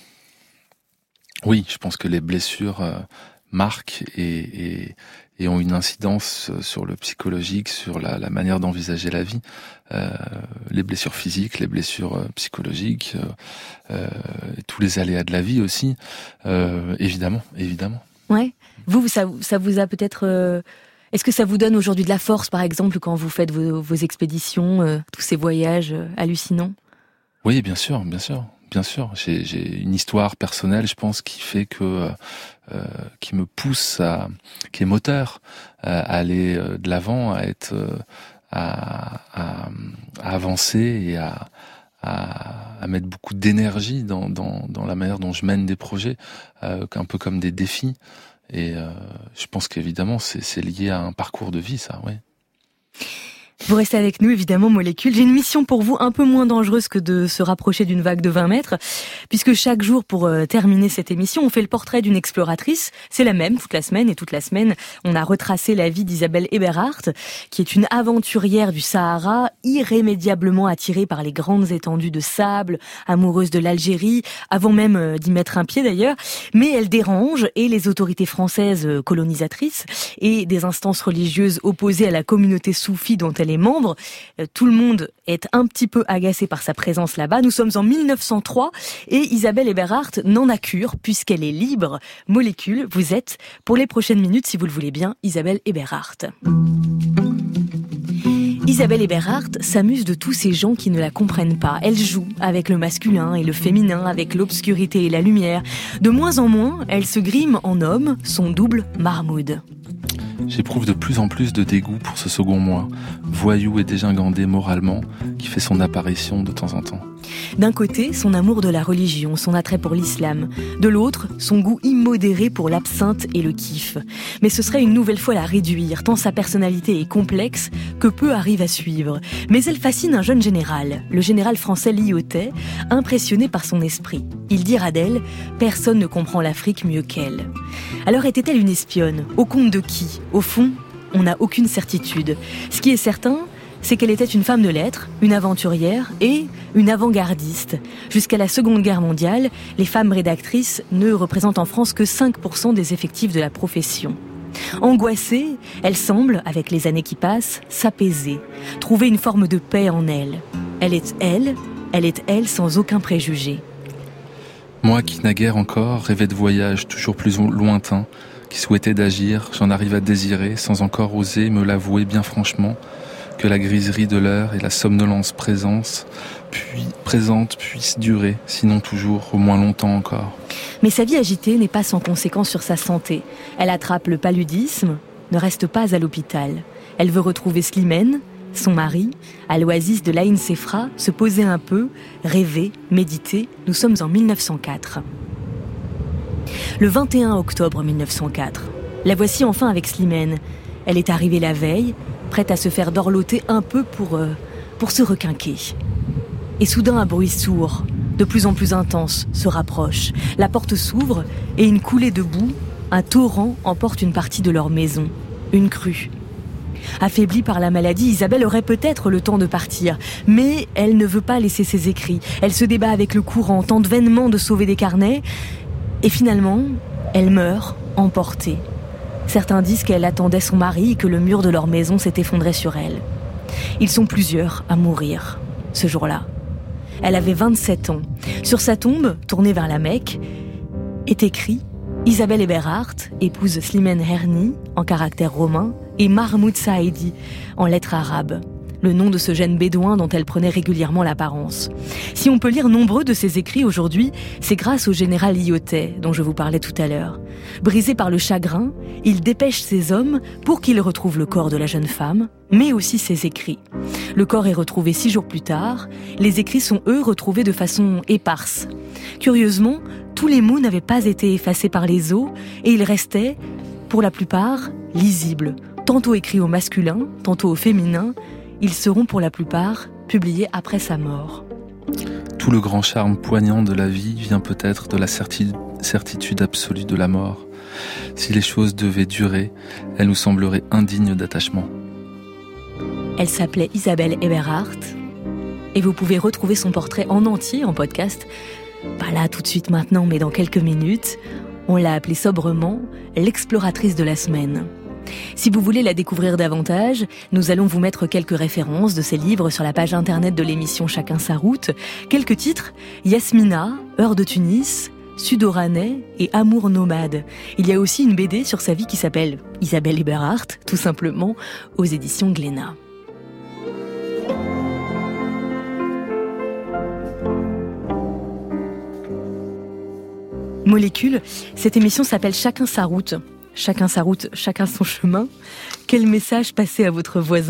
Speaker 4: Oui, je pense que les blessures euh, marquent et, et, et ont une incidence sur le psychologique, sur la, la manière d'envisager la vie. Euh, les blessures physiques, les blessures euh, psychologiques, euh, euh, et tous les aléas de la vie aussi, euh, évidemment, évidemment.
Speaker 1: Ouais. Vous, ça, ça vous a peut-être... Euh... Est-ce que ça vous donne aujourd'hui de la force, par exemple, quand vous faites vos, vos expéditions, euh, tous ces voyages euh, hallucinants?
Speaker 4: Oui, bien sûr, bien sûr. Bien sûr, j'ai, j'ai une histoire personnelle, je pense, qui fait que, euh, qui me pousse à, qui est moteur, à aller de l'avant, à être, à, à, à avancer et à, à, à mettre beaucoup d'énergie dans, dans, dans la manière dont je mène des projets, euh, un peu comme des défis. Et euh, je pense qu'évidemment, c'est, c'est lié à un parcours de vie, ça, oui.
Speaker 1: Vous restez avec nous, évidemment, Molécule. J'ai une mission pour vous un peu moins dangereuse que de se rapprocher d'une vague de vingt mètres, puisque chaque jour, pour euh, terminer cette émission, on fait le portrait d'une exploratrice. C'est la même toute la semaine, et toute la semaine, on a retracé la vie d'Isabelle Eberhardt, qui est une aventurière du Sahara, irrémédiablement attirée par les grandes étendues de sable, amoureuse de l'Algérie, avant même euh, d'y mettre un pied d'ailleurs. Mais elle dérange, et les autorités françaises colonisatrices, et des instances religieuses opposées à la communauté soufie dont elle est membre, tout le monde est un petit peu agacé par sa présence là-bas. Nous sommes en mille neuf cent trois et Isabelle Eberhardt n'en a cure puisqu'elle est libre. Molécule, vous êtes, pour les prochaines minutes, si vous le voulez bien, Isabelle Eberhardt. Isabelle Eberhardt s'amuse de tous ces gens qui ne la comprennent pas. Elle joue avec le masculin et le féminin, avec l'obscurité et la lumière. De moins en moins, elle se grime en homme, son double Mahmoud.
Speaker 4: J'éprouve de plus en plus de dégoût pour ce second moi, voyou et dégingandé moralement, qui fait son apparition de temps en temps.
Speaker 1: D'un côté, son amour de la religion, son attrait pour l'islam. De l'autre, son goût immodéré pour l'absinthe et le kiff. Mais ce serait une nouvelle fois la réduire, tant sa personnalité est complexe que peu arrive à suivre. Mais elle fascine un jeune général, le général français Lyautey, impressionné par son esprit. Il dira d'elle « Personne ne comprend l'Afrique mieux qu'elle ». Alors était-elle une espionne ? Au compte de qui ? Au fond, on n'a aucune certitude. Ce qui est certain, c'est qu'elle était une femme de lettres, une aventurière et une avant-gardiste. Jusqu'à la Seconde Guerre mondiale, les femmes rédactrices ne représentent en France que cinq pour cent des effectifs de la profession. Angoissée, elle semble, avec les années qui passent, s'apaiser, trouver une forme de paix en elle. Elle est elle, elle est elle sans aucun préjugé.
Speaker 4: Moi qui naguère encore rêvais de voyages toujours plus lointains, qui souhaitais d'agir, j'en arrive à désirer, sans encore oser me l'avouer bien franchement, que la griserie de l'heure et la somnolence présence, puis, présente puissent durer, sinon toujours, au moins longtemps encore.
Speaker 1: Mais sa vie agitée n'est pas sans conséquence sur sa santé. Elle attrape le paludisme, ne reste pas à l'hôpital. Elle veut retrouver Slimane, son mari, à l'oasis de l'Aïn Sefra, se poser un peu, rêver, méditer. Nous sommes en mille neuf cent quatre. Le vingt et un octobre mille neuf cent quatre. La voici enfin avec Slimane. Elle est arrivée la veille, prête à se faire dorloter un peu pour, euh, pour se requinquer. Et soudain, un bruit sourd, de plus en plus intense, se rapproche. La porte s'ouvre et une coulée de boue, un torrent emporte une partie de leur maison. Une crue. Affaiblie par la maladie, Isabelle aurait peut-être le temps de partir. Mais elle ne veut pas laisser ses écrits. Elle se débat avec le courant, tente vainement de sauver des carnets. Et finalement, elle meurt, emportée. Certains disent qu'elle attendait son mari et que le mur de leur maison s'est effondré sur elle. Ils sont plusieurs à mourir, ce jour-là. Elle avait vingt-sept ans. Sur sa tombe, tournée vers la Mecque, est écrit « Isabelle Eberhardt épouse Slimane Herni, en caractère romain, et Mahmoud Saïdi, en lettres arabes. » Le nom de ce jeune bédouin dont elle prenait régulièrement l'apparence. Si on peut lire nombreux de ses écrits aujourd'hui, c'est grâce au général Lyautey, dont je vous parlais tout à l'heure. Brisé par le chagrin, il dépêche ses hommes pour qu'ils retrouvent le corps de la jeune femme, mais aussi ses écrits. Le corps est retrouvé six jours plus tard. Les écrits sont, eux, retrouvés de façon éparse. Curieusement, tous les mots n'avaient pas été effacés par les eaux et ils restaient, pour la plupart, lisibles. Tantôt écrits au masculin, tantôt au féminin. Ils seront pour la plupart publiés après sa mort.
Speaker 4: Tout le grand charme poignant de la vie vient peut-être de la certitude, certitude absolue de la mort. Si les choses devaient durer, elles nous sembleraient indignes d'attachement.
Speaker 1: Elle s'appelait Isabelle Eberhardt et vous pouvez retrouver son portrait en entier en podcast. Pas là tout de suite maintenant, mais dans quelques minutes. On l'a appelée sobrement l'exploratrice de la semaine. Si vous voulez la découvrir davantage, nous allons vous mettre quelques références de ses livres sur la page internet de l'émission Chacun sa route. Quelques titres, Yasmina, Heure de Tunis, Sud-Oranais et Amour nomade. Il y a aussi une B D sur sa vie qui s'appelle Isabelle Eberhardt, tout simplement, aux éditions Glénat. Molécule, cette émission s'appelle Chacun sa route. Chacun sa route, chacun son chemin. Quel message passer à votre voisin ?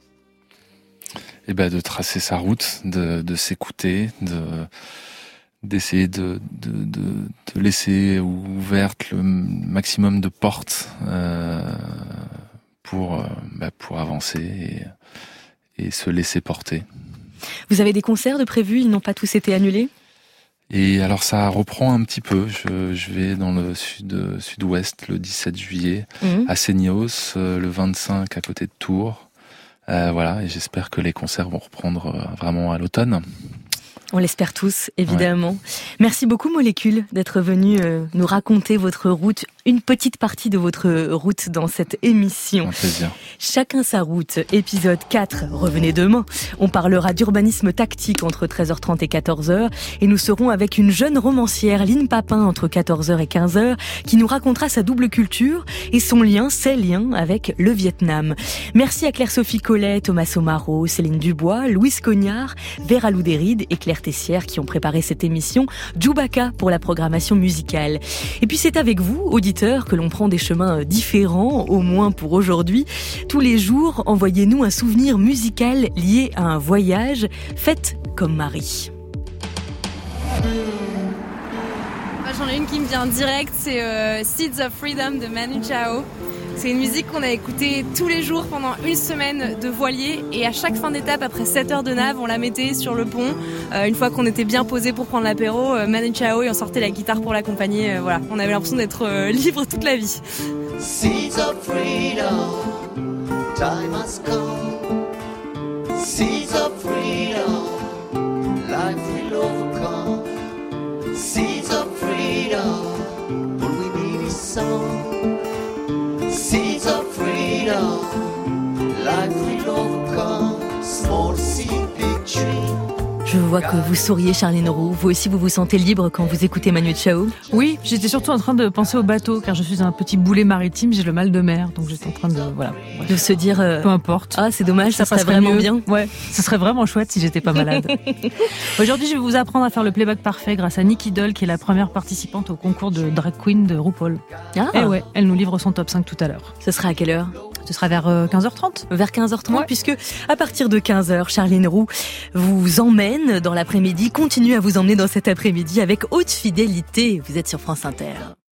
Speaker 4: Eh ben, de tracer sa route, de, de s'écouter, de, d'essayer de, de, de, de laisser ouverte le maximum de portes euh, pour, euh, bah, pour avancer et, et se laisser porter.
Speaker 1: Vous avez des concerts de prévus, ils n'ont pas tous été annulés ?
Speaker 4: Et alors ça reprend un petit peu. Je, je vais dans le sud, sud-ouest le dix-sept juillet, mmh. à Seignos, le vingt-cinq à côté de Tours. Euh, voilà, et j'espère que les concerts vont reprendre vraiment à l'automne.
Speaker 1: On l'espère tous, évidemment. Ouais. Merci beaucoup, Molécule, d'être venu euh, nous raconter votre route, une petite partie de votre route dans cette émission.
Speaker 4: Un plaisir.
Speaker 1: Chacun sa route, épisode quatre. Revenez demain. On parlera d'urbanisme tactique entre treize heures trente et quatorze heures. Et nous serons avec une jeune romancière, Lynn Papin, entre quatorze heures et quinze heures, qui nous racontera sa double culture et son lien, ses liens avec le Vietnam. Merci à Claire-Sophie Collet, Thomas Somaro, Céline Dubois, Louise Cognard, Vera Loudéride et Claire Tessière qui ont préparé cette émission, Djoubaka pour la programmation musicale. Et puis c'est avec vous, auditeurs, que l'on prend des chemins différents, au moins pour aujourd'hui. Tous les jours, envoyez-nous un souvenir musical lié à un voyage. Faites comme Marie.
Speaker 11: J'en ai une qui me vient direct, c'est euh, Seeds of Freedom de Manu Chao. C'est une musique qu'on a écoutée tous les jours pendant une semaine de voilier et à chaque fin d'étape, après sept heures de nave, on la mettait sur le pont. Euh, une fois qu'on était bien posé pour prendre l'apéro, euh, Manu Chao et on sortait la guitare pour l'accompagner. Euh, voilà, on avait l'impression d'être euh, libre toute la vie.
Speaker 12: Seeds of freedom, time has come. Seeds of freedom, life will overcome. Seeds of freedom, all we need is song. Seeds of freedom, life will overcome. Small seed, big tree.
Speaker 1: Je vois que vous souriez, Charline Roux. Vous aussi, vous vous sentez libre quand vous écoutez Manu Chao?
Speaker 13: Oui, j'étais surtout en train de penser au bateau, car je suis un petit boulet maritime, j'ai le mal de mer, donc j'étais en train de, voilà.
Speaker 1: De se dire... Euh...
Speaker 13: Peu importe.
Speaker 1: Ah, c'est dommage, ça, ça serait vraiment
Speaker 13: mieux.
Speaker 1: bien.
Speaker 13: Ouais, ce serait vraiment chouette si j'étais pas malade. Aujourd'hui, je vais vous apprendre à faire le playback parfait grâce à Nikki Doll, qui est la première participante au concours de drag queen de RuPaul.
Speaker 1: Ah.
Speaker 13: Et ouais, elle nous livre son top cinq tout à l'heure.
Speaker 1: Ce sera à quelle heure?
Speaker 13: Ce sera vers quinze heures trente.
Speaker 1: Vers quinze heures trente,
Speaker 13: ouais.
Speaker 1: Puisque à partir de quinze heures, Charline Roux vous emmène dans l'après-midi, continue à vous emmener dans cet après-midi avec haute fidélité. Vous êtes sur France Inter.